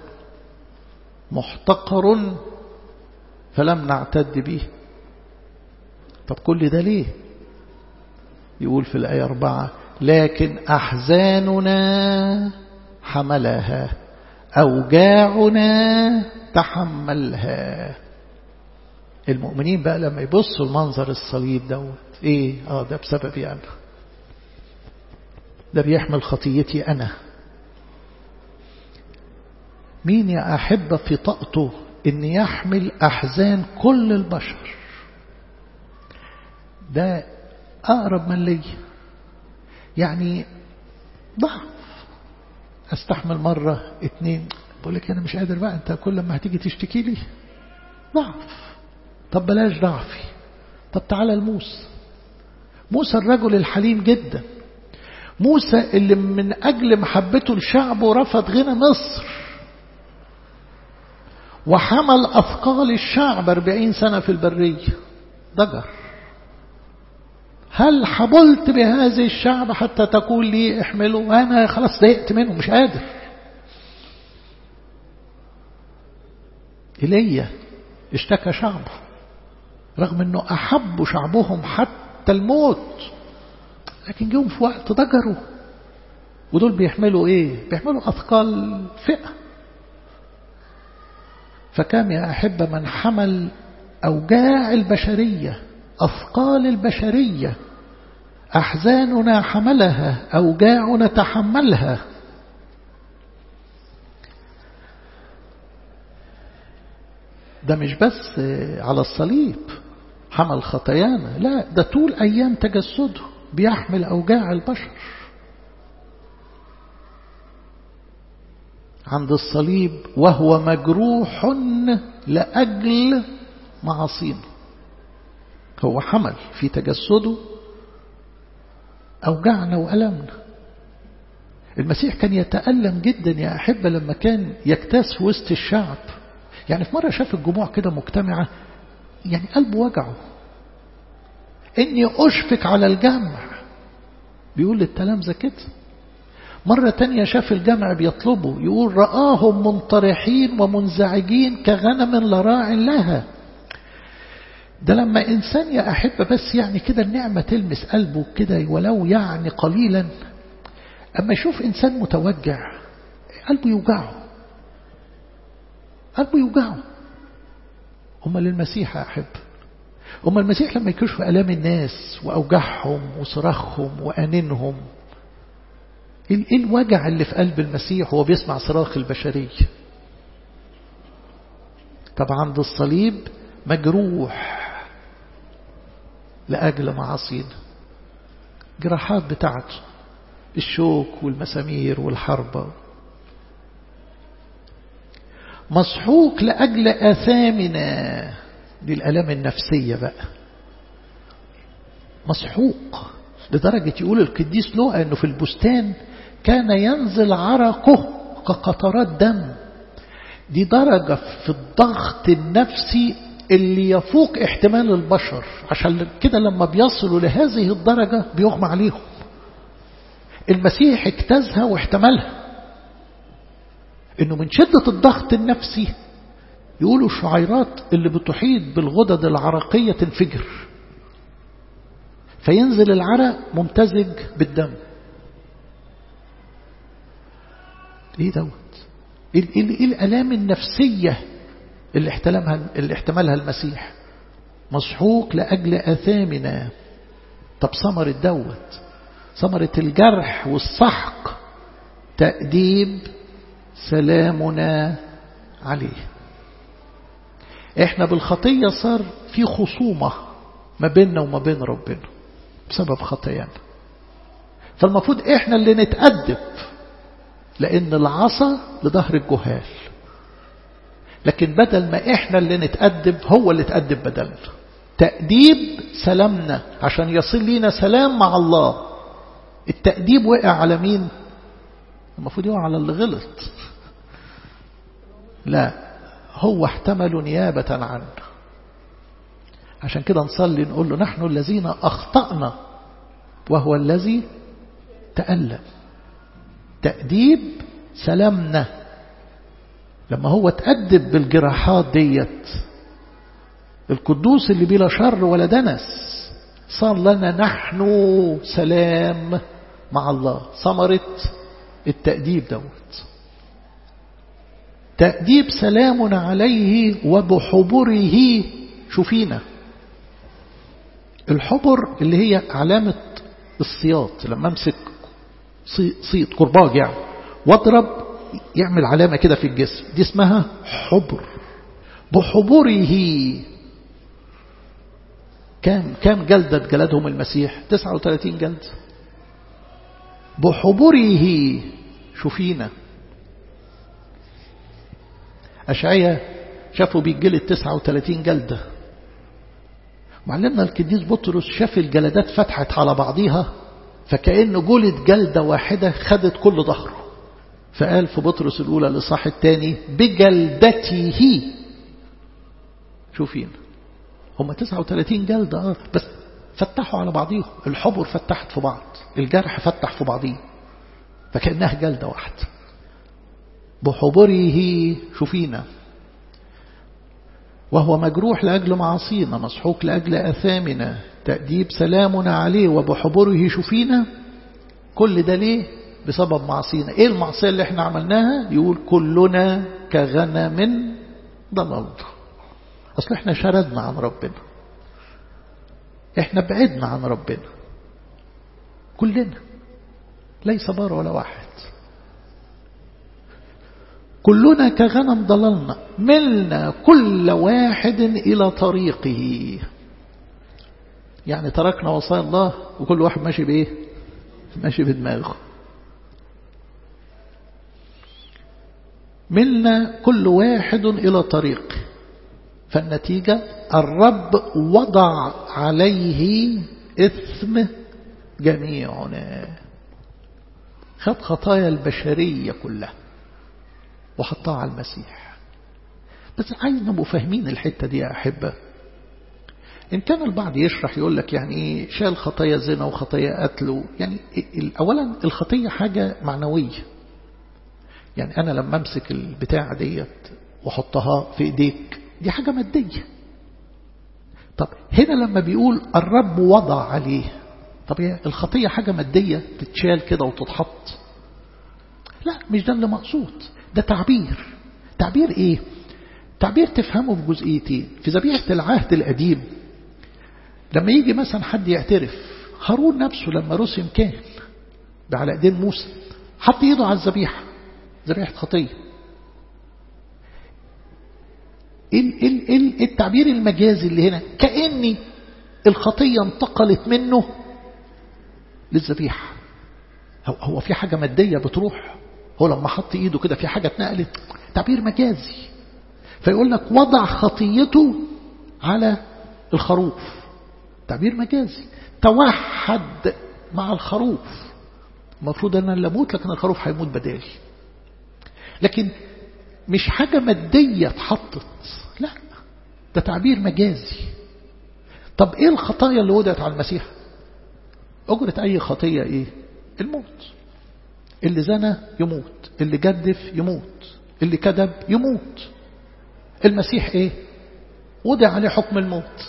محتقر فلم نعتد به. طب كل ده ليه؟ يقول في الآية أربعة لكن أحزاننا حملها أوجاعنا تحملها. المؤمنين بقى لما يبصوا المنظر الصليب دوت ايه؟ اه ده بسببي انا، ده بيحمل خطيتي انا. مين يا أحبة في طاقته ان يحمل احزان كل البشر؟ ده اقرب من لي. يعني ضعف، استحمل مرة اتنين، بقول لك انا مش قادر بقى، انت كل ما هتيجي تشتكي لي ضعف. طب بلاش ضعفي، طب تعالى لموسى. موسى الرجل الحليم جدا، موسى اللي من أجل محبته لشعبه رفض غنى مصر وحمل أثقال الشعب أربعين سنة في البرية ضجر. هل حبلت بهذه الشعب حتى تقول لي احملوا؟ أنا خلاص ضايقت منه مش قادر. إيليا اشتكى شعبه رغم أنه أحبوا شعبهم حتى الموت، لكن جيهم في وقت ضجروا. ودول بيحملوا إيه؟ بيحملوا أثقال فئة. فكام يا أحبة من حمل أوجاع البشرية، أثقال البشرية، أحزاننا حملها، أوجاعنا تحملها. ده مش بس على الصليب حمل خطايانا، لا ده طول أيام تجسده بيحمل أوجاع البشر. عند الصليب وهو مجروح لأجل معاصينا، هو حمل في تجسده أوجعنا وألمنا. المسيح كان يتألم جدا يا أحبة لما كان يكتاس في وسط الشعب. يعني في مرة شاف الجموع كده مجتمعة، يعني قلبه وجعه، إني أشفق على الجمع، بيقول للتلامذة كده. مرة تانية شاف الجمع بيطلبوا، يقول رآهم منطرحين ومنزعجين كغنم لا راع لها. ده لما إنسان يا أحبة بس يعني كده النعمة تلمس قلبه كده ولو يعني قليلا، أما يشوف إنسان متوجع قلبه يوجعه، قلبه يوجعه. هم للمسيح يا أحب، هم المسيح لما يكشف ألام الناس وأوجعهم وصراخهم وأنينهم، إيه الوجع اللي في قلب المسيح وهو بيسمع صراخ البشرية؟ طبعا عند الصليب مجروح لأجل معاصينا، جراحات بتاعته، الشوك والمسامير والحربة. مسحوق لأجل آثامنا، دي الآلام النفسية بقى. مسحوق لدرجة يقول القديس لوقا أنه في البستان كان ينزل عرقه كقطرات دم. دي درجة في الضغط النفسي اللي يفوق احتمال البشر، عشان كده لما بيصلوا لهذه الدرجة بيغمى عليهم. المسيح اجتازها واحتملها، انه من شدة الضغط النفسي يقولوا الشعيرات اللي بتحيط بالغدد العرقية تنفجر، فينزل العرق ممتزج بالدم. ايه دوت؟ ايه, إيه الالام النفسية اللي احتملها اللي احتملها المسيح؟ مسحوق لأجل آثامنا. طب ثمرة دوت، ثمرة الجرح والسحق تأديب سلامنا عليه. احنا بالخطية صار في خصومة ما بيننا وما بين ربنا بسبب خطايانا، فالمفروض احنا اللي نتأدب، لأن العصا لظهر الجهال. لكن بدل ما احنا اللي نتأدب هو اللي تأدب بدلنا. تأديب سلامنا عشان يصل لينا سلام مع الله. التأديب وقع على مين؟ المفروض يقع على اللي غلط. لا، هو احتمل نيابة عنه. عشان كده نصلي نقول له نحن الذين أخطأنا وهو الذي تألم. تأديب سلامنا. لما هو تأدب بالجراحات ديت، القدوس اللي بلا شر ولا دنس، صار لنا نحن سلام مع الله. ثمرة التأديب دوت. تأديب سلامنا عليه وبحبره شفينا. الحبر اللي هي علامة الصياط، لما امسك صيد كرباج يعني واضرب يعمل علامة كده في الجسم، دي اسمها حبر. بحبره كام كام جلدة جلدهم المسيح؟ تسعة وثلاثين جلدة. بحبره شفينا. أشعية شافوا بيجلد تسعة وثلاثين جلدة. معلمنا القديس بطرس شاف الجلدات فتحت على بعضيها، فكأنه جلد جلدة واحدة خدت كل ظهره، فقال في بطرس الأولى الإصحاح الثاني بجلدته شوفين. هم تسعة وثلاثين جلدة آه بس فتحوا على بعضيهم. الحبر فتحت في بعض، الجرح فتح في بعضيه، فكأنها جلدة واحدة. بحبره شفينا. وهو مجروح لأجل معاصينا، مسحوق لأجل آثامنا، تأديب سلامنا عليه وبحبره شفينا. كل ده ليه؟ بسبب معصينا. ايه المعصية اللي احنا عملناها؟ يقول كلنا كغنم ضللنا. أصل إحنا شردنا عن ربنا، إحنا بعدنا عن ربنا كلنا، ليس بار ولا واحد. كلنا كغنم ضللنا، ملنا كل واحد إلى طريقه. يعني تركنا وصايا الله وكل واحد ماشي بإيه؟ ماشي بدماغه. ملنا كل واحد إلى طريقه، فالنتيجة الرب وضع عليه إثم جميعنا، خد خطايا البشرية كلها وحطها على المسيح. بس عايز نبقوا فاهمين الحتة دي يا أحبة. إن كان البعض يشرح يقول لك يعني إيه شال خطايا زنا وخطايا قتل، يعني أولا الخطية حاجة معنوية. يعني أنا لما أمسك البتاع ديت وحطها في إيديك دي حاجة مادية. طب هنا لما بيقول الرب وضع عليه، طب الخطية حاجة مادية تتشال كده وتتحط؟ لا، مش ده اللي مقصود. ده تعبير. تعبير إيه؟ تعبير تفهمه في جزئيتين. في ذبيحة العهد القديم لما يجي مثلا حد يعترف، هارون نفسه لما رسم كان على ايدين موسى حط ايده على الذبيحة، ذبيحة خطية. ايه التعبير المجازي اللي هنا؟ كأني الخطية انتقلت منه للذبيحة. هو في حاجة مادية بتروح؟ هو لما حط ايده كده في حاجة اتنقلت؟ تعبير مجازي. فيقول لك وضع خطيته على الخروف، تعبير مجازي. توحد مع الخروف. المفروض أن أنا لموت لكن الخروف هيموت بدالي، لكن مش حاجة مادية اتحطت، لا، ده تعبير مجازي. طب ايه الخطايا اللي وضعت على المسيح؟ أجرة أي خطية ايه؟ الموت. اللي زنى يموت، اللي جدف يموت، اللي كذب يموت. المسيح ايه؟ وضع عليه حكم الموت.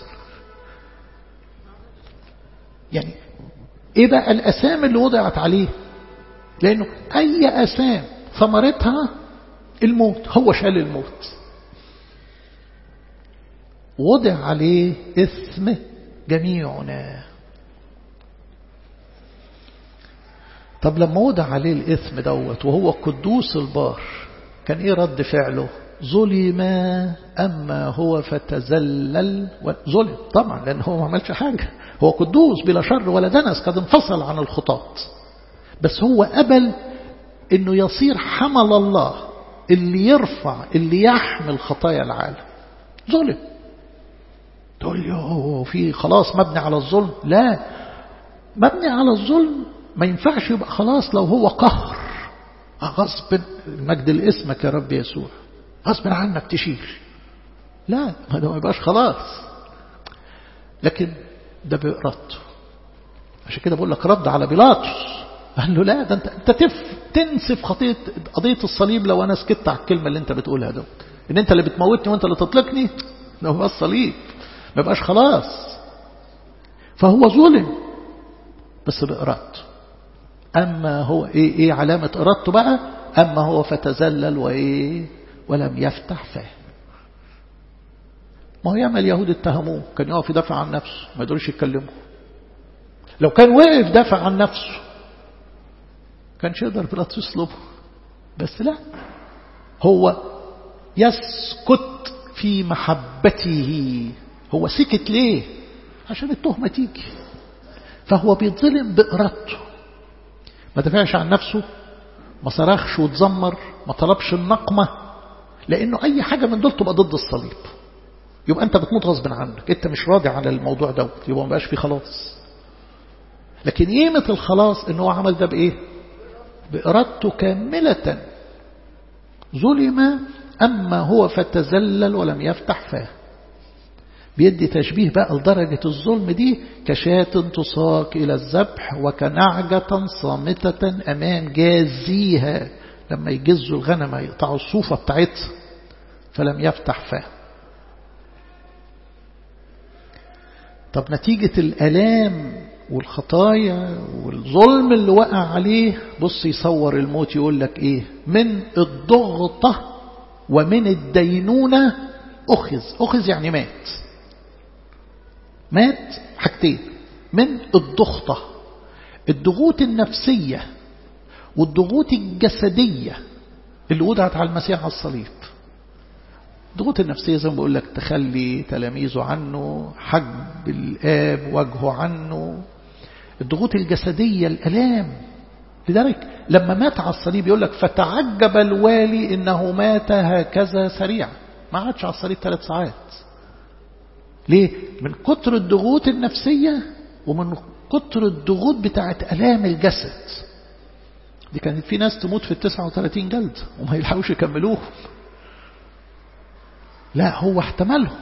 يعني ايه بقى الأسام اللي وضعت عليه؟ لأنه أي أسام ثمرتها الموت، هو شال الموت. وضع عليه إثم جميعنا. طب لما وضع عليه الإثم دوت وهو قدوس البار، كان ايه رد فعله؟ ظلم أما هو فتزلل. ظلم طبعا لأنه هو ما عملش حاجة، هو قدوس بلا شر ولا دنس، قد انفصل عن الخطاة، بس هو قبل انه يصير حمل الله اللي يرفع اللي يحمل خطايا العالم. ظلم. تقول لي هو في خلاص مبني على الظلم؟ لا، مبني على الظلم ما ينفعش يبقى خلاص لو هو قهر غصب. المجد لاسمك يا رب يسوع، غصب عنك تشيل، لا، هذا ما يبقاش خلاص. لكن ده بإرادته. عشان كده بقول لك رد على بيلاطس، قال له لا، ده انت انت تف تنسف خطيه قضيه الصليب لو انا سكت على الكلمه اللي انت بتقولها ده، ان انت اللي بتموتني وانت اللي تطلقني، لو هو الصليب ما يبقاش خلاص. فهو ظلم بس بإرادته. اما هو ايه ايه علامه ارادته بقى؟ اما هو فتزلل وايه ولم يفتح فاه. ما هو ياما اليهود اتهموه، كان يقف يدافع عن نفسه، ما يقدروش يتكلموا. لو كان وقف دافع عن نفسه كانش يقدر بيلاطس يصلبه، بس لا، هو يسكت في محبته. هو سكت ليه؟ عشان التهمة تيجي. فهو بيتظلم بإرادته، ما دافعش عن نفسه، ما صرخش وتزمر، ما طلبش النقمة، لأنه أي حاجة من دول تبقى ضد الصليب، يبقى أنت بتموت غصب عنك، أنت مش راضي على الموضوع دوت، يبقى ما بقاش فيه خلاص. لكن قيمة الخلاص إنه هو عمل ده بإيه؟ بإرادته كاملة. ظلم أما هو فتزلل ولم يفتح فاه. بيدي تشبيه بقى لدرجة الظلم دي، كشاة تساق إلى الذبح وكنعجة صامتة أمام جازيها. لما يجزوا الغنم يقطعوا الصوفة بتاعتها، فلم يفتح فاه. طب نتيجة الألام والخطايا والظلم اللي وقع عليه، بص يصور الموت يقول لك ايه؟ من الضغطة ومن الدينونة أخذ. أخذ يعني مات. مات حاجتين: من الضغطة، الضغوط النفسية والضغوط الجسدية اللي وضعت على المسيح على الصليب. الضغوط النفسية زي ما بقول لك: تخلي تلاميذه عنه، حجب الآب وجهه عنه. الضغوط الجسدية، الألام. لذلك لما مات على الصليب يقول لك: فتعجب الوالي إنه مات هكذا سريعا. ما عادش على الصليب ثلاث ساعات. ليه؟ من كتر الضغوط النفسية ومن كتر الضغوط بتاعت ألام الجسد. دي كانت في ناس تموت في التسعة وثلاثين جلد وما يلحقوش يكملوه. لا، هو احتملهم.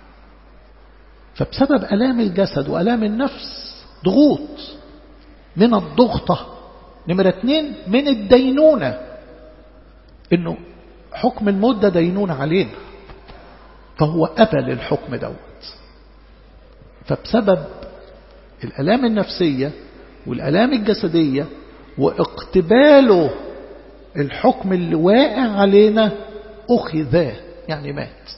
فبسبب ألام الجسد وألام النفس ضغوط. من الضغطة. نمرة اتنين: من الدينونة، إنه حكم الموت ده دينونة علينا، فهو قبل الحكم دوت. فبسبب الألام النفسية والألام الجسدية واقتباله الحكم اللي واقع علينا أخذاه، يعني مات.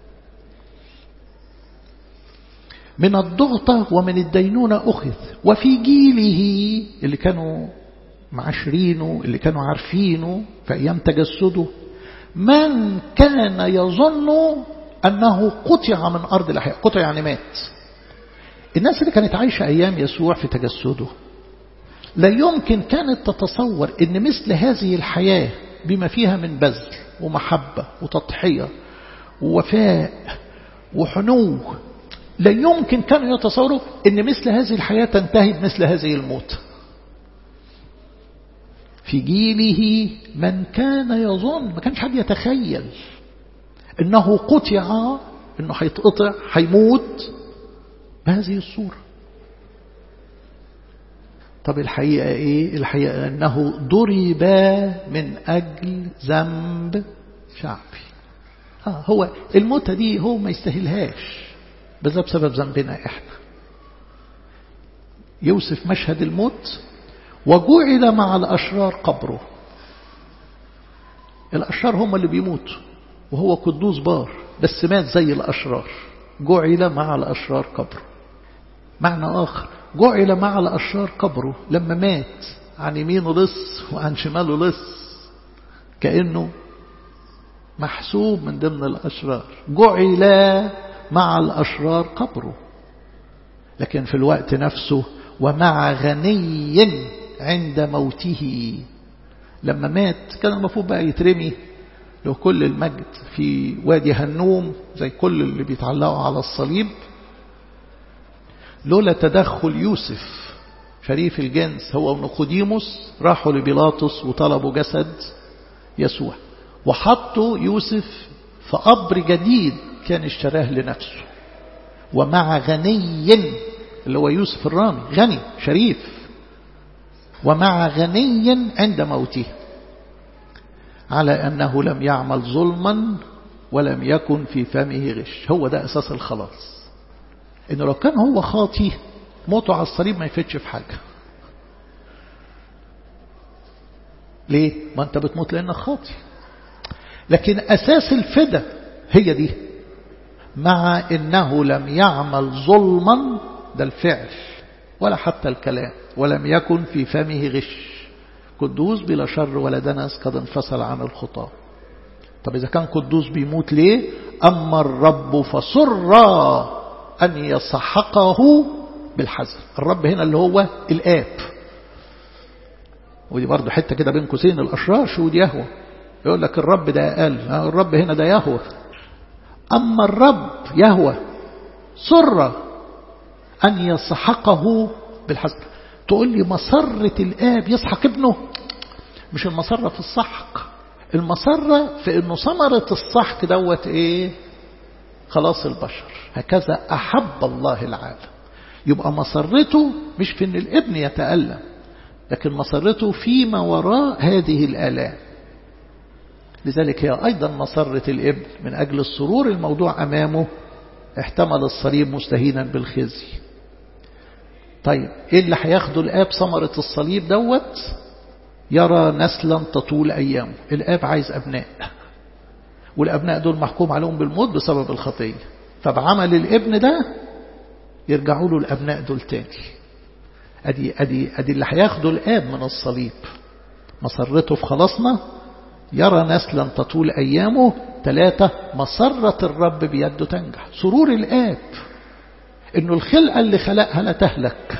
من الضغطة ومن الدينونة أخذ. وفي جيله اللي كانوا معاشرينه، اللي كانوا عارفينه في أيام تجسده، من كان يظن أنه قطع من أرض الأحياء. قطع يعني مات. الناس اللي كانت عايشة أيام يسوع في تجسده لا يمكن كانت تتصور أن مثل هذه الحياة بما فيها من بذل ومحبة وتضحية ووفاء وحنو، لا يمكن كانوا يتصوروا أن مثل هذه الحياة تنتهي بمثل هذه الموت. في جيله من كان يظن، ما كانش حد يتخيل أنه قطع، أنه هيتقطع، هيموت بهذه الصورة. طب الحقيقة إيه؟ الحقيقة أنه ضرب من أجل ذنب شعبي. آه هو الموتة دي هو ما يستاهلهاش، بس بسبب ذنبنا إحنا. يوصف مشهد الموت: وجعل مع الأشرار قبره. الأشرار هم اللي بيموتوا وهو قدوس بار، بس مات زي الأشرار. جعل مع الأشرار قبره. معنى آخر: جعل مع الأشرار قبره. لما مات عن يمينه لص وعن شماله لص، كأنه محسوب من ضمن الأشرار. جعل مع الأشرار قبره. لكن في الوقت نفسه ومع غني عند موته. لما مات كان المفروض بقى يترمي له كل المجد في وادي هنوم زي كل اللي بيتعلقوا على الصليب، لولا تدخل يوسف شريف الجنس هو ونقوديموس. راحوا لبيلاطس وطلبوا جسد يسوع، وحطوا يوسف في قبر جديد كان اشتراه لنفسه. ومع غني اللي هو يوسف الرامي، غني شريف، ومع غني عند موته، على أنه لم يعمل ظلما ولم يكن في فمه غش. هو ده أساس الخلاص. إنه لو كان هو خاطي موته على الصليب ما يفتش في حاجة. ليه؟ ما أنت بتموت لأنك خاطي. لكن أساس الفدى هي دي: مع إنه لم يعمل ظلما، ده الفعل ولا حتى الكلام، ولم يكن في فمه غش، قدوس بلا شر ولا دنس، قد انفصل عن الخطاة. طب إذا كان قدوس بيموت ليه؟ أما الرب فسر أن يسحقه بالحزن. الرب هنا اللي هو الآب. ودي برضو حتة كده بين قوسين: الأشرار شهود يهوه. يقول لك الرب ده أقل، الرب هنا ده يهوه. أما الرب يهوه سر أن يسحقه بالحزن. تقول لي مسرة الآب يسحق ابنه؟ مش المسرة في السحق، المسرة في أنه ثمرة السحق دوت إيه؟ خلاص البشر. هكذا أحب الله العالم. يبقى مسرته مش في أن الابن يتألم، لكن مسرته فيما وراء هذه الآلام. لذلك هي أيضا مسرة الابن من أجل السرور الموضوع أمامه احتمل الصليب مستهينا بالخزي. طيب إيه اللي هياخده الآب ثمرة الصليب دوت؟ يرى نسلا تطول أيامه. الآب عايز أبناء، والأبناء دول محكوم عليهم بالموت بسبب الخطية، فبعمل الابن ده يرجعوا له الأبناء دول تاني. أدي, أدي, أدي اللي هياخدوا الآب من الصليب، مسرته في خلاصنا، يرى نسلا تطول أيامه. ثلاثة، مسرة الرب بيده تنجح. سرور الآب إنه الخلقة اللي خلقها لا تهلك.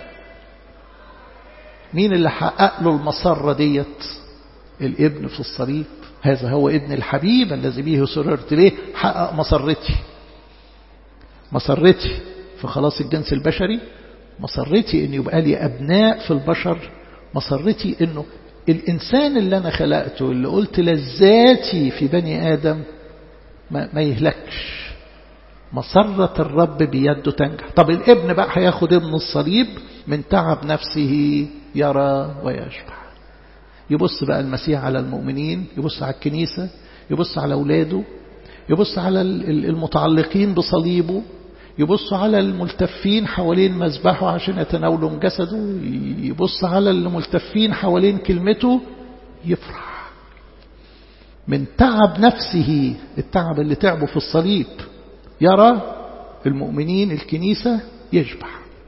مين اللي حقق له المسرة ديت؟ الابن في الصليب. هذا هو ابن الحبيب الذي به سررت. ليه؟ حقق مسرتي، مسرتي في خلاص الجنس البشري، مسرتي إن يبقى لي أبناء في البشر، مسرتي إنه الإنسان اللي أنا خلقته اللي قلت لذاتي في بني آدم ما, ما يهلكش. مسرة الرب بيده تنجح. طب الابن بقى هياخد ابن الصليب من تعب نفسه يرى ويشبع. يبص بقى المسيح على المؤمنين، يبص على الكنيسة، يبص على أولاده، يبص على المتعلقين بصليبه، يبص على الملتفين حوالين مذبحه عشان يتناولوا من جسده، يبص على الملتفين حوالين كلمته، يفرح من تعب نفسه، التعب اللي تعبه في الصليب. يرى المؤمنين الكنيسة يشبع.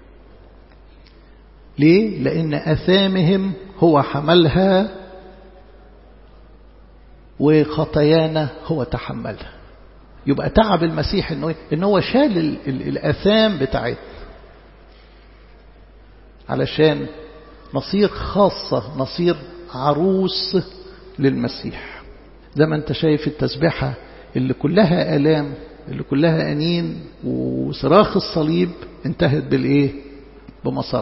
ليه؟ لأن أثامهم هو حملها وخطايانا هو تحملها. يبقى تعب المسيح إنه, إنه هو شال ال ال الأثام بتاعتنا علشان نصير خاصة، نصير عروس للمسيح. زي ما انت شايف التسبيحة اللي كلها آلام، اللي كلها أنين وصراخ الصليب، انتهت بالإيه؟ بمسر.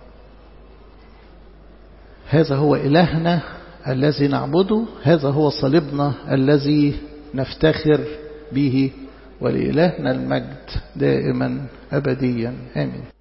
هذا هو إلهنا الذي نعبده، هذا هو صليبنا الذي نفتخر به، ولإلهنا المجد دائما أبديا آمين.